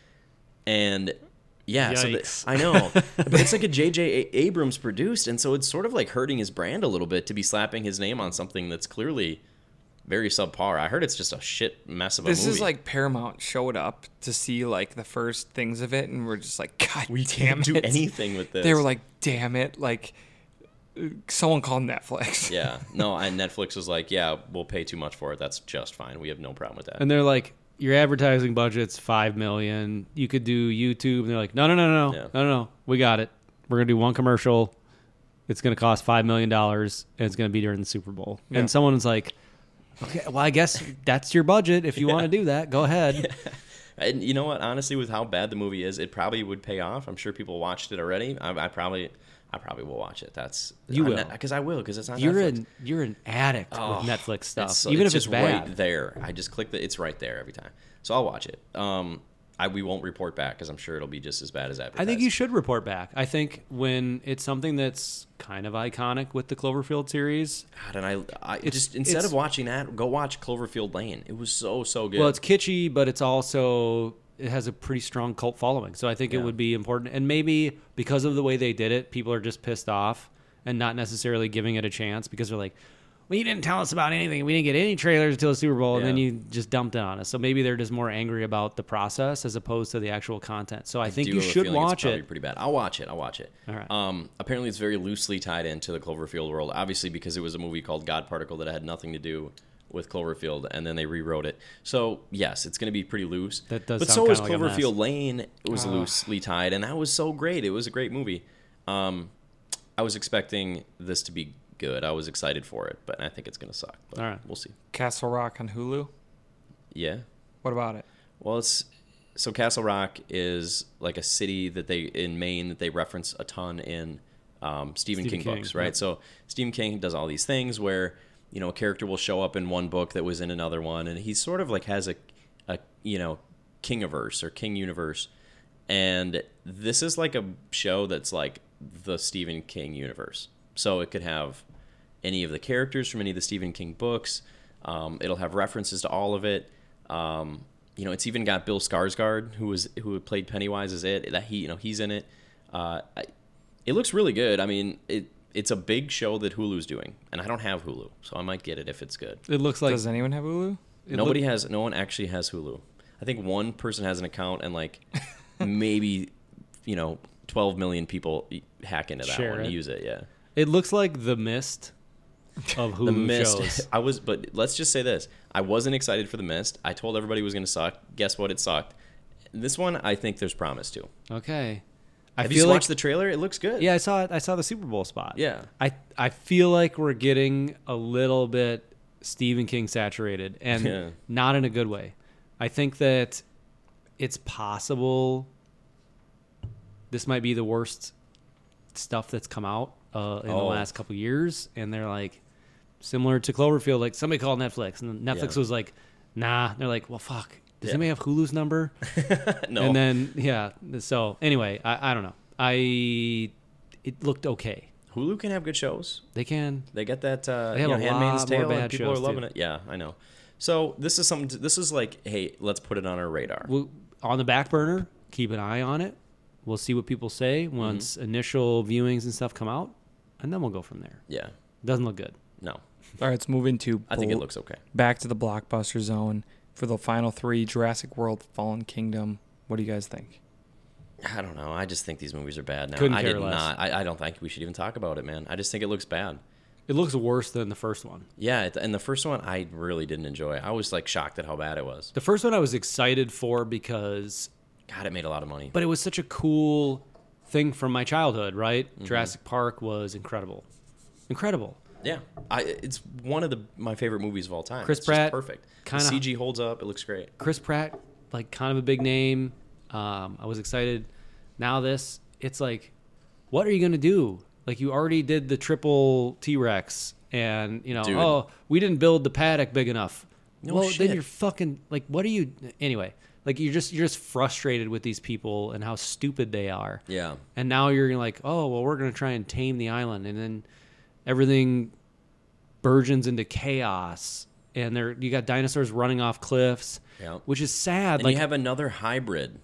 And yeah, so Yikes. the, I know, but it's like a J J Abrams produced, and so it's sort of like hurting his brand a little bit to be slapping his name on something that's clearly very subpar. I heard it's just a shit mess of a This movie. is like Paramount showed up to see like the first things of it, and we're just like, God we damn can't do it. anything with this. They were like, damn it, like uh, someone called Netflix. yeah, no, and Netflix was like, yeah, we'll pay too much for it. That's just fine. We have no problem with that. And they're like, your advertising budget's five million. You could do YouTube. And they're like, no, no, no, no, no, Yeah. no, no, no. We got it. We're gonna do one commercial. It's gonna cost five million dollars, and it's gonna be during the Super Bowl. Yeah. And someone's like, okay, well, I guess that's your budget. If you want to do that, go ahead. And you know what? Honestly, with how bad the movie is, it probably would pay off. I'm sure people watched it already. I, I probably, I probably will watch it. That's You will. because I will because it's on You're Netflix. an you're an addict Oh, with Netflix stuff, It's, even it's if it's just bad. right there. I just click the. It's right there every time. So I'll watch it. Um, I we won't report back because I'm sure it'll be just as bad as advertised. I think you should report back. I think when it's something that's kind of iconic with the Cloverfield series. God, and I, I It's- just instead it's- of watching that, go watch Cloverfield Lane. It was so so good. Well, it's kitschy, but it's also it has a pretty strong cult following. So I think Yeah. it would be important. And maybe because of the way they did it, people are just pissed off and not necessarily giving it a chance because they're like, well, you didn't tell us about anything. We didn't get any trailers until the Super Bowl, and then Yeah. you just dumped it on us. So maybe they're just more angry about the process as opposed to the actual content. So I, think do you have a should feeling it's watch probably it. Pretty bad. I'll watch it. I'll watch it. All right. Um, apparently, it's very loosely tied into the Cloverfield world. Obviously, because it was a movie called God Particle that had nothing to do with Cloverfield, and then they rewrote it. So yes, it's going to be pretty loose. That does But sound so is kinda like a mess. Cloverfield Lane. It was loosely tied, and that was so great. It was a great movie. Um, I was expecting this to be good. I was excited for it, but I think it's going to suck. But All right. we'll see. Castle Rock on Hulu. Yeah. What about it? Well, it's so Castle Rock is like a city that they in Maine that they reference a ton in um, Stephen, Stephen King, King, books, right? yep. So Stephen King does all these things where you know a character will show up in one book that was in another one, and he sort of like has a, a you know Kingiverse or King universe, and this is like a show that's like the Stephen King universe. So it could have any of the characters from any of the Stephen King books. Um, it'll have references to all of it. Um, you know, it's even got Bill Skarsgård, who was who played Pennywise as it. That he, you know, he's in it. Uh, I, it looks really good. I mean, it it's a big show that Hulu's doing, and I don't have Hulu, so I might get it if it's good. It looks like Does anyone have Hulu? it Nobody look- has. No one actually has Hulu. I think one person has an account, and like maybe you know, twelve million people hack into that Share one and it. use it. Yeah. It looks like The Mist of Hulu The Mist. shows. I was, but let's just say this: I wasn't excited for The Mist. I told everybody it was going to suck. Guess what? It sucked. This one, I think there's promise to. Okay. I Have feel you like watched the trailer? It looks good. yeah, I saw it. I saw the Super Bowl spot. Yeah. I I feel like we're getting a little bit Stephen King saturated, and Yeah. not in a good way. I think that it's possible this might be the worst stuff that's come out uh, in the Oh. last couple years, and they're like similar to Cloverfield. Like somebody called Netflix, and Netflix Yeah. was like, "Nah." They're like, "Well, fuck. Does Yeah. anybody have Hulu's number?" no. And then yeah. So anyway, I, I don't know. I it looked okay. Hulu can have good shows. They can. They get that uh, They you have know, a Handmaid's lot more Tale, and bad people are shows, loving too. it. Yeah, I know. So this is something. To, this is like, hey, let's put it on our radar. We'll, on the back burner, keep an eye on it. We'll see what people say once initial viewings and stuff come out, and then we'll go from there. Yeah. Doesn't look good. No. All right, let's move into I think it bl- looks okay. back to the blockbuster zone for the final three: Jurassic World, Fallen Kingdom. What do you guys think? I don't know. I just think these movies are bad now. Couldn't I care did less. not. I, I don't think we should even talk about it, man. I just think it looks bad. It looks worse than the first one. Yeah, it- and the first one I really didn't enjoy. I was like shocked at how bad it was. The first one I was excited for because, God, it made a lot of money. but it was such a cool thing from my childhood, right? Mm-hmm. Jurassic Park was incredible. Incredible. Yeah, I, it's one of the my favorite movies of all time. Chris it's Pratt, just perfect. kinda- the C G holds up. It looks great. Chris Pratt, like kind of a big name. Um, I was excited. Now this, it's like, what are you gonna do? Like you already did the triple T Rex, and you know, Dude. oh, we didn't build the paddock big enough. No well, shit. then you're fucking like, what are you? Anyway, like you're just you're just frustrated with these people and how stupid they are. Yeah, And now you're like, oh, well, we're gonna try and tame the island, and then everything burgeons into chaos, and there you got dinosaurs running off cliffs, yeah. which is sad. And like, you have another hybrid.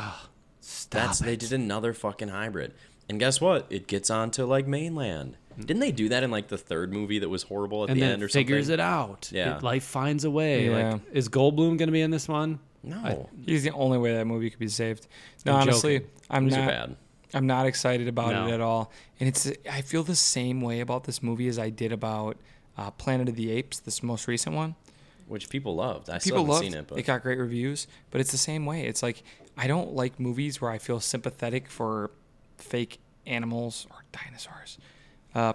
stop That's it. they did another fucking hybrid. And guess what? It gets onto like mainland. Didn't they do that in like the third movie that was horrible at and the then end or figures something? it out. Yeah. It- life finds a way. Yeah. Like, is Goldblum gonna be in this one? No, He's the only way that movie could be saved. No, I'm honestly, joking. I'm movies not. are bad. I'm not excited about No. it at all. And it's I feel the same way about this movie as I did about uh, Planet of the Apes, this most recent one. Which people loved. I People still haven't loved seen it, but it got great reviews, but it's the same way. It's like I don't like movies where I feel sympathetic for fake animals or dinosaurs. Uh,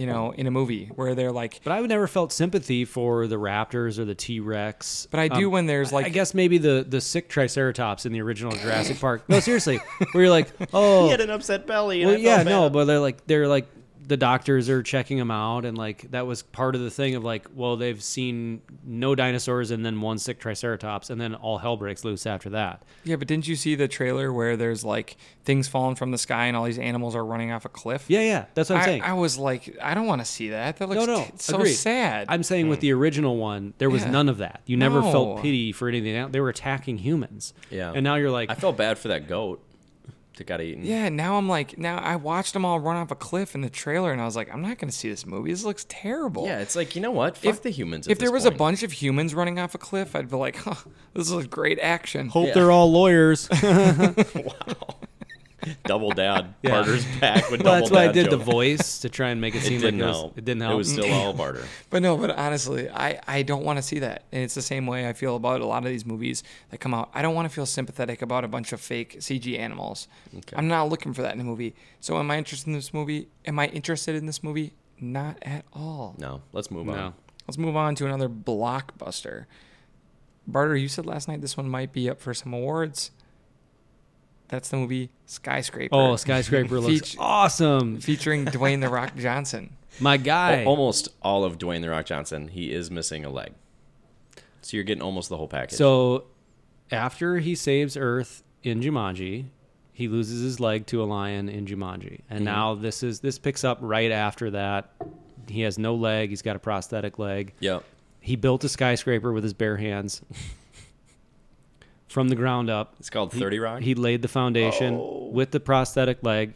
you know, in a movie where they're like. But I've never felt sympathy for the raptors or the T-Rex. But I do when there's like. I guess maybe the, the sick Triceratops in the original Jurassic Park. No, seriously, where you're like, oh, He had an upset belly. And well, I yeah, felt no, bad. but they're like they're like the doctors are checking him out, and like that was part of the thing of like, well, they've seen no dinosaurs and then one sick Triceratops, and then all hell breaks loose after that. Yeah, but didn't you see the trailer where there's like things falling from the sky and all these animals are running off a cliff? Yeah, yeah, that's what I'm I, saying. I was like, I don't want to see that. That looks no, no, t- so agreed. sad. I'm saying with the original one, there was Yeah. none of that. You never No. felt pity for anything else. They were attacking humans. Yeah. And now you're like, I felt bad for that goat that got eaten. Yeah, now I'm like, now I watched them all run off a cliff in the trailer, and I was like, I'm not going to see this movie. This looks terrible. Yeah, it's like, you know what? Fuck If- the humans. At If there this was point. a bunch of humans running off a cliff, I'd be like, huh, this is great action. hope Yeah. they're all lawyers. Wow. Double dad. Yeah. Barter's back with Well, double that's why I dad did the joke. voice to try and make it It seem like didn't it was. help. It didn't help. It was still all Barter. But no, but honestly, I, I don't want to see that. And it's the same way I feel about a lot of these movies that come out. I don't want to feel sympathetic about a bunch of fake C G animals. Okay. I'm not looking for that in a movie. So am I interested in this movie? Am I interested in this movie? Not at all. No, let's move No. on. Let's move on to another blockbuster. Barter, you said last night this one might be up for some awards. That's the movie Skyscraper. Oh, Skyscraper looks Feat- awesome. featuring Dwayne The Rock Johnson. My guy. Al- Almost all of Dwayne The Rock Johnson, he is missing a leg. So you're getting almost the whole package. So after he saves Earth in Jumanji, he loses his leg to a lion in Jumanji. And Mhm. now this is this picks up right after that. He has no leg, he's got a prosthetic leg. Yep. He built a skyscraper with his bare hands. From the ground up. It's called He- thirty Rock. He laid the foundation Oh. with the prosthetic leg.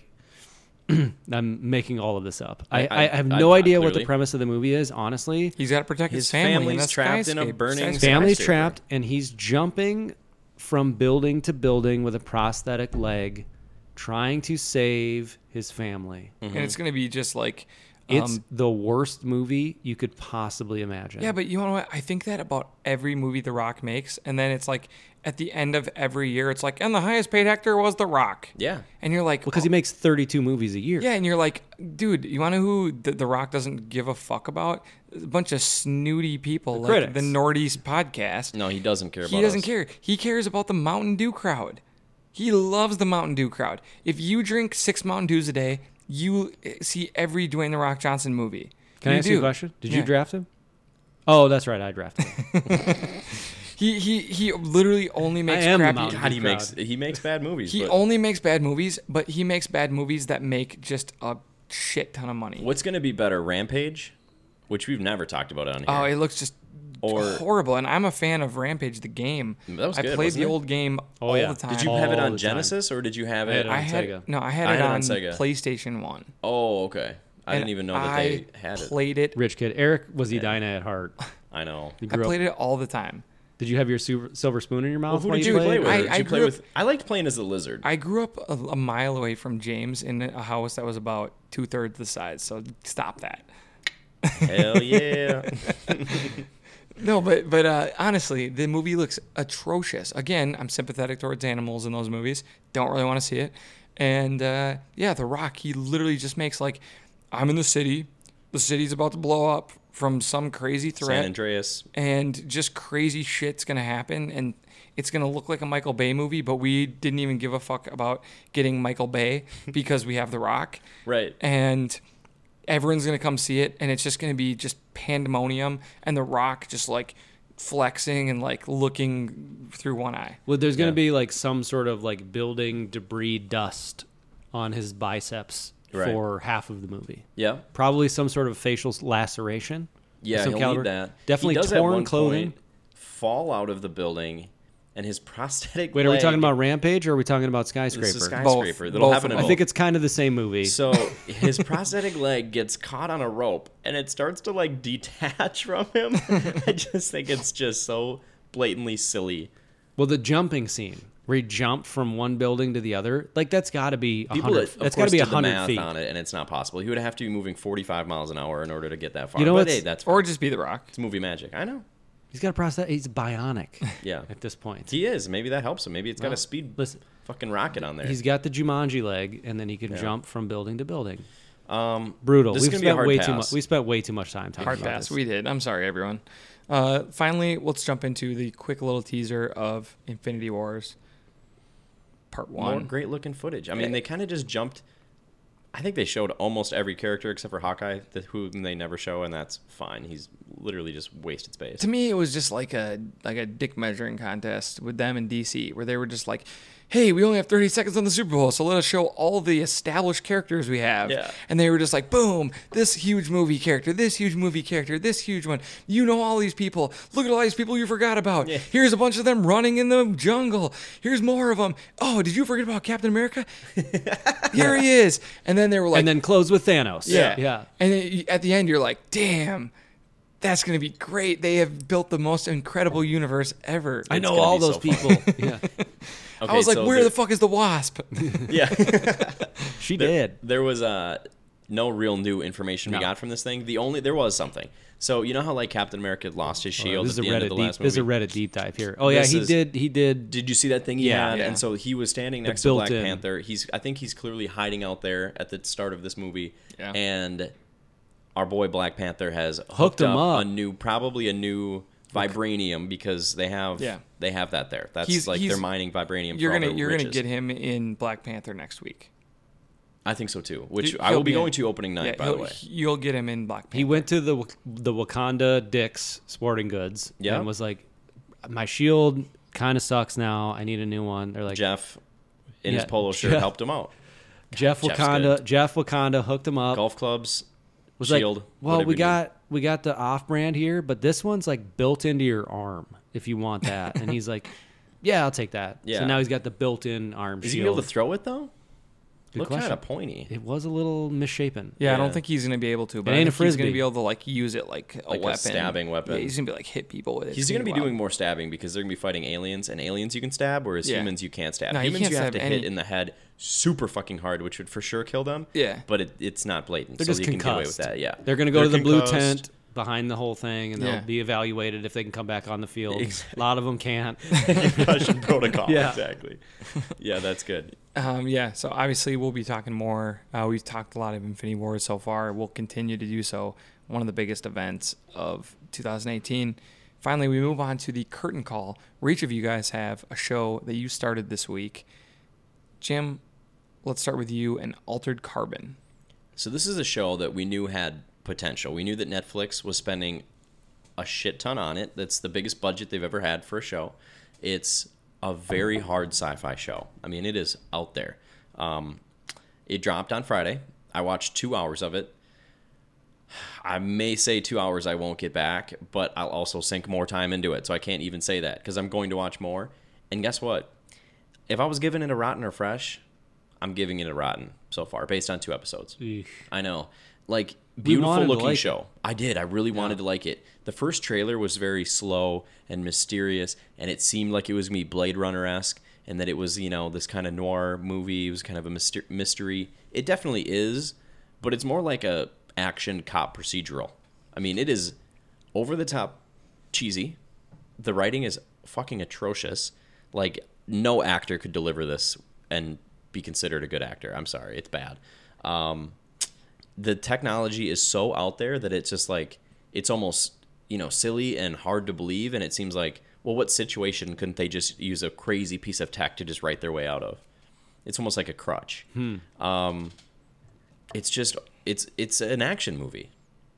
I'm making all of this up. I, I- I, I- have I- no I idea what the clearly- premise of the movie is, honestly. He's got to protect his, His family. family's and trapped in a skyscape- burning skyscraper. Family's skyscraper. trapped, and he's jumping from building to building with a prosthetic leg, trying to save his family. And it's going to be just like. It's Um, the worst movie you could possibly imagine. yeah, but you know what? I think that about every movie The Rock makes. And then it's like at the end of every year, it's like, and the highest paid actor was The Rock. Yeah. And you're like, because he makes thirty-two movies a year. yeah, and you're like, dude, you want to know who the, the Rock doesn't give a fuck about? A bunch of snooty people like critics. the Northeast podcast. No, he doesn't care about He doesn't us. care. He cares about the Mountain Dew crowd. He loves the Mountain Dew crowd. If you drink six Mountain Dews a day, you see every Dwayne The Rock Johnson movie. Can I You ask you a do. question? Did Yeah. you draft him? Oh, that's right. I drafted him. He he he literally only makes am the crappy. Mountain God, Dew he crowd. makes he makes bad movies. He but only makes bad movies, but he makes bad movies that make just a shit ton of money. what's going to be better, Rampage, which we've never talked about on here. Oh, it looks just Or- horrible. And I'm a fan of Rampage, the game. That was I good, played wasn't the it? old game Oh, all yeah. the time. did you have it all on the time. Genesis or did you have I it? had it I on had Sega. no, I had I it had it on on Sega. PlayStation One. Oh, okay. I And didn't even know that I they had it. played it. Rich kid. Eric was Edina at heart. I know. He I grew played up. it all the time. Did you have your silver, silver spoon in your mouth? Well, who while did you play played? with? I- Did I you play grew with? I liked playing as the lizard. I grew up a, a mile away from James in a house that was about two thirds the size. So stop that. Hell yeah. No, but but uh, honestly, the movie looks atrocious. Again, I'm sympathetic towards animals in those movies. Don't really want to see it. And uh, yeah, The Rock, he literally just makes like, I'm in the city. The city's about to blow up from some crazy San threat, Andreas. and just crazy shit's gonna happen, and it's gonna look like a Michael Bay movie. But we didn't even give a fuck about getting Michael Bay because we have The Rock, Right. and everyone's gonna come see it, and it's just gonna be just pandemonium, and The Rock just like flexing and like looking through one eye. Well, there's going to Yeah. be like some sort of like building debris dust on his biceps Right. for half of the movie. Yeah. Probably some sort of facial laceration. Yeah, some he'll caliber. need that. Definitely he does at torn one clothing. point fall out of the building, and his prosthetic. Wait, are we leg- talking about Rampage or are we talking about Skyscraper? This is Skyscraper. Both. That'll Both happen of in I them. think it's kind of the same movie. So his prosthetic leg gets caught on a rope, and it starts to like detach from him. I just think it's just so blatantly silly. Well, the jumping scene where he jumped from one building to the other, like that's got to be a People hundred. that, of That's got course, to be a did the hundred math feet. on it, and it's not possible. He would have to be moving forty-five miles an hour in order to get that far. You know but what's- hey, that's Or fine. just be The Rock. It's movie magic. I know. He's got a prosthetic. He's bionic. Yeah, At this point, he is. Maybe that helps him. Maybe it's got Well, a speed listen, fucking rocket on there. he's got the Jumanji leg, and then he can Yeah. jump from building to building. Um, Brutal. This is We've gonna be a spent hard way pass. too much. We spent way too much time talking Hard about pass. this. We did. I'm sorry, everyone. Uh, finally, let's jump into the quick little teaser of Infinity Wars Part More One. great looking footage. I mean, Yeah. they kind of just jumped. I think they showed almost every character except for Hawkeye, that whom they never show, and that's fine. He's literally just wasted space. To me, it was just like a like a dick measuring contest with them and D C, where they were just like, "Hey, we only have thirty seconds on the Super Bowl, so let us show all the established characters we have." Yeah. And they were just like, "Boom! This huge movie character, this huge movie character, this huge one. You know all these people. Look at all these people you forgot about. Yeah. Here's a bunch of them running in the jungle. Here's more of them. Oh, did you forget about Captain America? Here he is." And then they were like, and then close with Thanos. yeah. Yeah. And then at the end, you're like, damn, that's going to be great. They have built the most incredible universe ever. I It's know gonna all be so those fun. people. yeah. Okay, I was like, so where there- the fuck is the Wasp? Yeah. She there, did. There was uh, no real new information we No. got from this thing. The only there was something. So you know how like Captain America lost his Oh, shield this is at a the end Reddit of the deep. last This is a movie. Reddit deep dive here. Oh yeah, This he is- did. He did. Did you see that thing he Yeah. had? Yeah. And so he was standing next to Black built-in. Panther. He's I think he's clearly hiding out there at the start of this movie. Yeah. And our boy Black Panther has hooked, Hooked him up, up. a new, probably a new vibranium because they have Yeah. they have that there. That's He's- like he's- they're mining vibranium. You're for all gonna their you're gonna riches. get him in Black Panther next week. I think so too. Which Dude, I he'll will be be in- going to opening night, Yeah, by the he'll- way. you'll get him in Black Panther. He went to the the Wakanda Dick's Sporting Goods Yeah. and was like, "My shield kind of sucks now. I need a new one." They're like, Jeff in his Yeah, polo shirt Jeff- helped him out. "Jeff Jeff's Wakanda, good. Jeff Wakanda hooked him up." Golf clubs, was shield. like, what "Well, did we need? got we got the off brand here, but this one's like built into your arm if you want that." And he's like, "Yeah, I'll take that." Yeah. So now he's got the built-in arm Is he shield. gonna be able to throw it though? Good Look question. kind of pointy. It was a little misshapen. Yeah, I Yeah. don't think he's gonna be able to. But It I ain't a think he's gonna frisbee. be able to like use it like a Like a weapon, stabbing weapon. Yeah, he's gonna be like hit people with it. He's It's going to be wild. doing more stabbing because they're going to be fighting aliens, and aliens you can stab, whereas Yeah. humans you can't stab. No, you humans can't you have stab to any- hit in the head super fucking hard, which would for sure kill them. Yeah. But it, it's not blatant, They're so just you can get away with concussed. that. Yeah. They're going to go to They're the blue concussed. tent behind the whole thing, and they'll Yeah. be evaluated if they can come back on the field. Exactly. A lot of them can't. Concussion protocol. Yeah. Exactly. Yeah, that's good. Um, yeah, so obviously we'll be talking more. Uh, we've talked a lot of Infinity Wars so far. We'll continue to do so. One of the biggest events of two thousand eighteen. Finally, we move on to the curtain call, where each of you guys have a show that you started this week. Jim, let's start with you and Altered Carbon. So this is a show that we knew had potential. We knew that Netflix was spending a shit ton on it. That's the biggest budget they've ever had for a show. It's a very hard sci-fi show. I mean, it is out there. Um, it dropped on Friday. I watched two hours of it. I may say two hours I won't get back, but I'll also sink more time into it. So I can't even say that because I'm going to watch more. And guess what? If I was giving it a rotten or fresh, I'm giving it a rotten so far based on two episodes. Eesh. I know. Like, wanted beautiful to looking like show. I did. I really wanted to like it. The first trailer was very slow and mysterious, and it seemed like it was me Blade Runner-esque, and that it was, you know, this kind of noir movie. It was kind of a myster- mystery. It definitely is, but it's more like a action cop procedural. I mean, it is over-the-top cheesy. The writing is fucking atrocious. Like, no actor could deliver this and be considered a good actor. I'm sorry. It's bad. Um... The technology is so out there that it's just like, it's almost, you know, silly and hard to believe. And it seems like, well, what situation couldn't they just use a crazy piece of tech to just write their way out of? It's almost like a crutch. Hmm. Um, it's just, it's it's an action movie.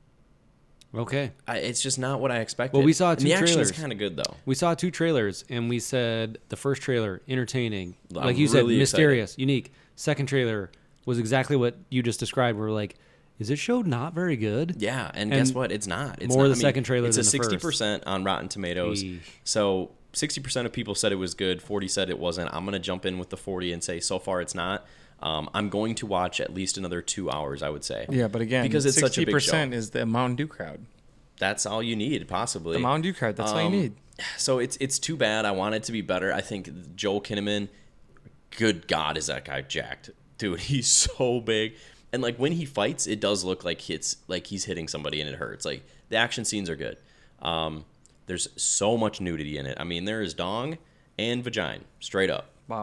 Okay. I, it's just not what I expected. Well, we saw And two the action trailers. is kind of good, though. We saw two trailers, and we said the first trailer, entertaining. I'm like you really said, mysterious, unique. Second trailer was exactly what you just described. We're like, is this show not very good? Yeah, and, And guess what? It's not. It's more not, the I mean, second trailer It's than a the sixty first. percent on Rotten Tomatoes. Eesh. So sixty percent of people said it was good. forty said it wasn't. I'm gonna jump in with the forty and say so far it's not. Um, I'm going to watch at least another two hours. I would say. Yeah, but again, because it's such a big show. sixty percent is the Mountain Dew crowd. That's all you need, possibly. The Mountain Dew crowd, that's all you Um, need. So it's it's too bad. I want it to be better. I think Joel Kinnaman, good God, is that guy jacked, dude? He's so big, and like when he fights, it does look like it's like he's hitting somebody and it hurts. Like the action scenes are good. Um, there's so much nudity in it. I mean, there is dong and vagina, straight up. Wow.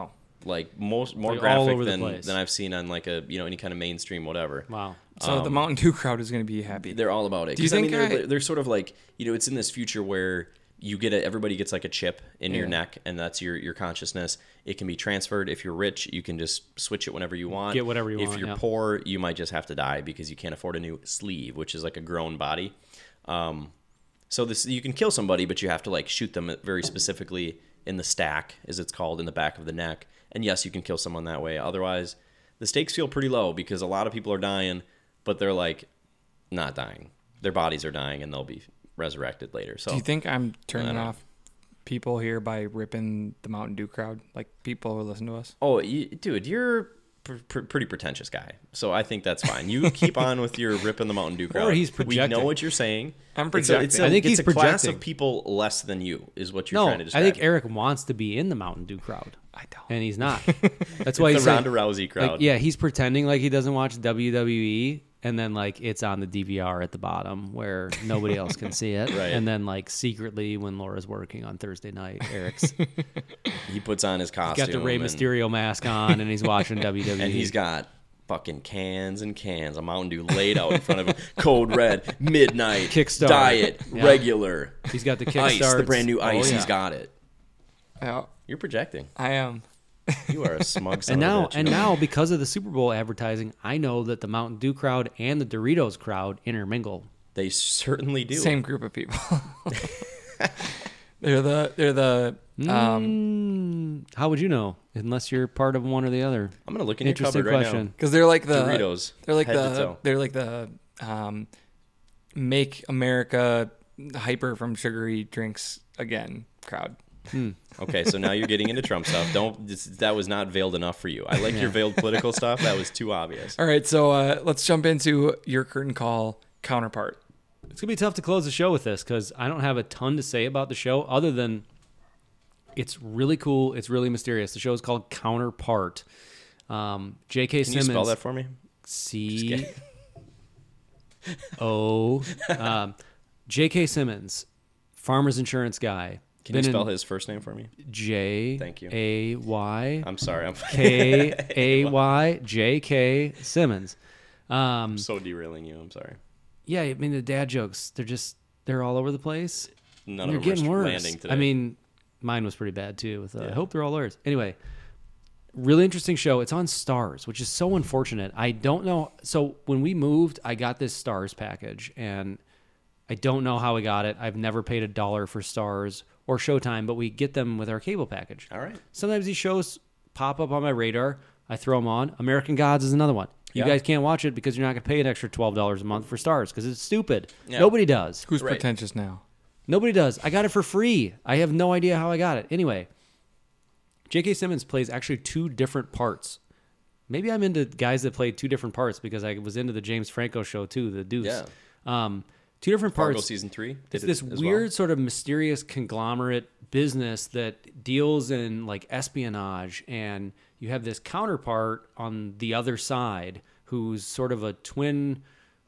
like most more Like, all graphic over the than place. than I've seen on like a you know any kind of mainstream whatever. Wow. So Um, the Mountain Dew crowd is going to be happy. They're all about it. Do you 'Cause, I mean, think they're, I- they're sort of like you know it's in this future where you get a, everybody gets like a chip in your Yeah. neck, and that's your your consciousness. It can be transferred. If you're rich, you can just switch it whenever you want. Get whatever you if want, you're yeah. poor, you might just have to die because you can't afford a new sleeve, which is like a grown body. Um, so this you can kill somebody, but you have to like shoot them very specifically in the stack, as it's called, in the back of the neck. And yes, you can kill someone that way. Otherwise, the stakes feel pretty low because a lot of people are dying, but they're like not dying. Their bodies are dying, and they'll be resurrected later. So Do you think I'm I turning don't know. off people here by ripping the Mountain Dew crowd? Like people who listen to us? Oh, you, dude, you're pr- pr- pretty pretentious guy. So I think that's fine. You keep on with your ripping the Mountain Dew crowd. he's We projecting. know what you're saying. I'm It's a, it's a, projecting. I think it's he's a class projecting. of people less than you is what you're No, trying to I describe. think Eric wants to be in the Mountain Dew crowd, I don't. and he's not. That's why the he's like, Ronda Rousey crowd. like, yeah, he's pretending like he doesn't watch W W E, and then like it's on the D V R at the bottom where nobody else can see it, Right. and then like secretly when Laura's working on Thursday night, Eric's He puts on his costume. got the Rey and, Mysterio mask on, and he's watching W W E. and he's got fucking cans and cans of Mountain Dew laid out in front of him. Code Red, Midnight, Kickstart. Diet, Yeah. Regular, he's got the Ice, the kickstarts. brand new Ice. Oh, yeah. He's got it. Yeah, You're projecting. I am. You are a smug son And of a now, bitch. and now, because of the Super Bowl advertising, I know that the Mountain Dew crowd and the Doritos crowd intermingle. They certainly do. Same group of people. they're the they're the um Mm, how would you know? Unless you're part of one or the other. I'm gonna look in your Interesting cupboard right question. because they're like the now. Doritos. they're like head to the toe. they're like the um make America hyper from sugary drinks again crowd. Okay, so now you're getting into Trump stuff. Don't. This, that was not veiled enough for you. I like your veiled political stuff. That was too obvious. All right, so uh, let's jump into your curtain call counterpart. It's gonna be tough to close the show with this because I don't have a ton to say about the show other than it's really cool. It's really mysterious. The show is called Counterpart. Um, J K. Can you Simmons. spell that for me? C O. Um, J K. Simmons, farmer's insurance guy. Can Been you spell in his first name for me? J Thank you. A Y I'm sorry. I'm K A Y J K Simmons. Um, so derailing you. I'm sorry. yeah, I mean the dad jokes. They're just they're all over the place. None And of they're them getting are worse. landing today. I mean, mine was pretty bad too. With uh, Yeah. I hope they're all yours. Anyway, really interesting show. It's on Stars, which is so unfortunate. I don't know. So when we moved, I got this Stars package, and I don't know how I got it. I've never paid a dollar for Stars or Showtime, but we get them with our cable package. all right. Sometimes these shows pop up on my radar. I throw them on. American Gods is another one. You Yeah. guys can't watch it because you're not going to pay an extra twelve dollars a month for Stars because it's stupid. Yeah. Nobody does. Who's Right. pretentious now? Nobody does. I got it for free. I have no idea how I got it. Anyway, J K. Simmons plays actually two different parts. Maybe I'm into guys that play two different parts because I was into the James Franco show too, The Deuce. Yeah. Um, two different Fargo parts. season three. did It's it this as weird well. sort of mysterious conglomerate business that deals in like espionage, and you have this counterpart on the other side who's sort of a twin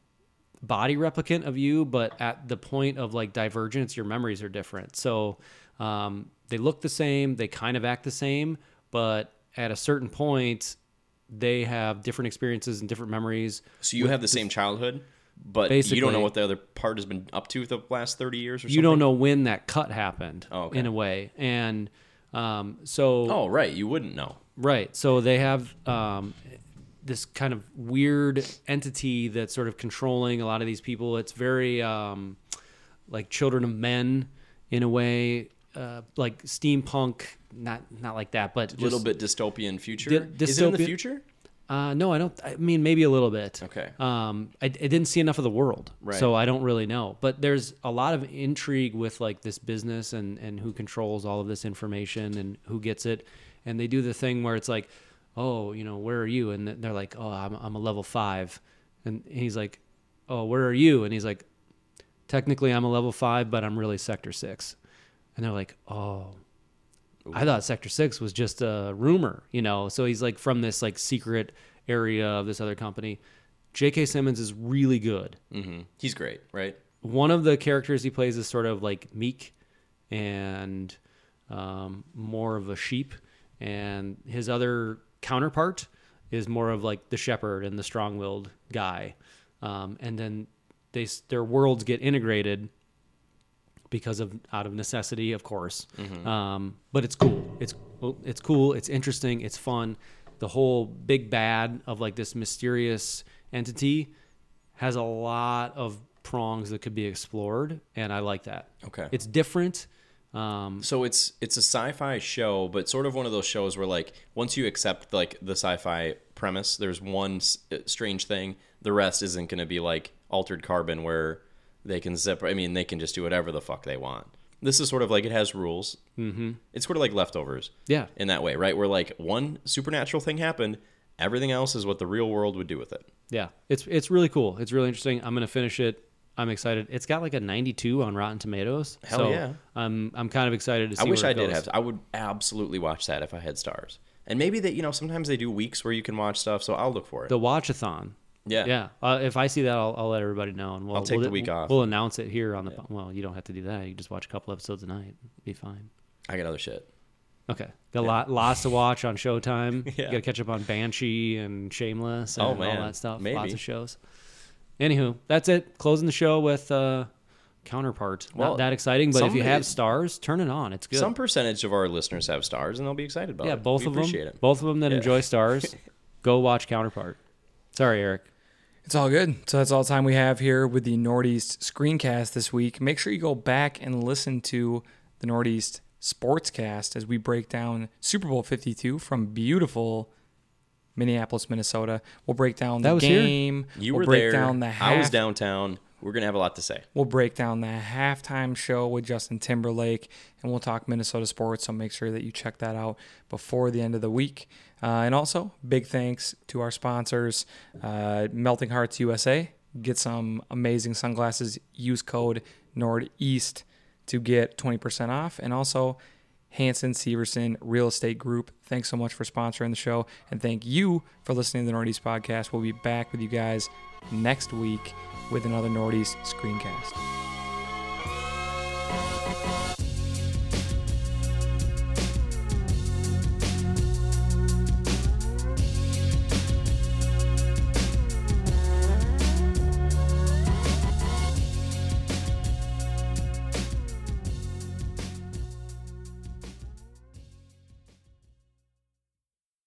body replicant of you, but at the point of like divergence, your memories are different. So um, they look the same, they kind of act the same, but at a certain point, they have different experiences and different memories. So you have the same childhood, but you Basically- don't know what the other part has been up to the last thirty years or something? You don't know when that cut happened, Oh, okay. in a way, and um, so Oh, right. You wouldn't know. right. So they have um, this kind of weird entity that's sort of controlling a lot of these people. It's very um, like Children of Men in a way, uh, like steampunk. Not not like that, but A just, little bit dystopian future. Dy- Is it in the dystopian- future? Uh, no, I don't. I mean, maybe a little bit. Okay. Um, I, I didn't see enough of the world, Right. so I don't really know. But there's a lot of intrigue with like this business and and who controls all of this information and who gets it. And they do the thing where it's like, oh, you know, where are you? And they're like, oh, I'm I'm a level five, and he's like, oh, where are you? And he's like, technically I'm a level five, but I'm really sector six. And they're like, oh. I thought Sector Six was just a rumor, you know. So he's like from this like secret area of this other company. J K. Simmons is really good. Mm-hmm. He's great, right? One of the characters he plays is sort of like meek and um, more of a sheep, and his other counterpart is more of like the shepherd and the strong-willed guy. Um, and then they their worlds get integrated because of out of necessity, of course. Mm-hmm. Um, but it's cool. It's it's cool. It's interesting. It's fun. The whole big bad of like this mysterious entity has a lot of prongs that could be explored, and I like that. Okay. It's different. Um, so it's it's a sci-fi show, but sort of one of those shows where like once you accept like the sci-fi premise, there's one s- strange thing. The rest isn't going to be like Altered Carbon where they can zip. I mean, they can just do whatever the fuck they want. This is sort of like it has rules. Mm-hmm. It's sort of like Leftovers. Yeah. In that way, right? Where like one supernatural thing happened, everything else is what the real world would do with it. Yeah. It's it's really cool. It's really interesting. I'm going to finish it. I'm excited. It's got like a ninety-two on Rotten Tomatoes. Hell so yeah. I'm I'm kind of excited to see I wish where I it did goes. have. I would absolutely watch that if I had stars. And maybe they, you know, sometimes they do weeks where you can watch stuff, so I'll look for it. The Watch-a-thon. Yeah. Yeah. Uh, if I see that, I'll, I'll let everybody know, and we'll I'll take we'll, the week off. We'll announce it here on the. Yeah. Well, you don't have to do that. You just watch a couple episodes a night. Be fine. I got other shit. Okay. Got yeah. lot lots to watch on Showtime. Yeah. You got to catch up on Banshee and Shameless and oh, man. all that stuff. Maybe. Lots of shows. Anywho, that's it. Closing the show with uh, Counterpart. Well, Not that exciting, but if you some- have stars, turn it on. It's good. Some percentage of our listeners have stars, and they'll be excited about yeah, it. both we of them. appreciate it. Both of them that Yeah. enjoy stars, go watch Counterpart. Sorry, Eric. It's all good. So that's all the time we have here with the Northeast Screencast this week. Make sure you go back and listen to the Northeast Sportscast as we break down Super Bowl fifty-two from beautiful Minneapolis, Minnesota. We'll break down the That was here? game. You we'll were break there. down the half- I was downtown. We're going to have a lot to say. We'll break down the halftime show with Justin Timberlake, and we'll talk Minnesota sports, so make sure that you check that out before the end of the week. Uh, and also, big thanks to our sponsors, uh, Melting Hearts U S A. Get some amazing sunglasses. Use code Northeast to get twenty percent off. And also, Hanson Severson Real Estate Group. Thanks so much for sponsoring the show, and thank you for listening to the Northeast Podcast. We'll be back with you guys next week with another Northeast Screencast.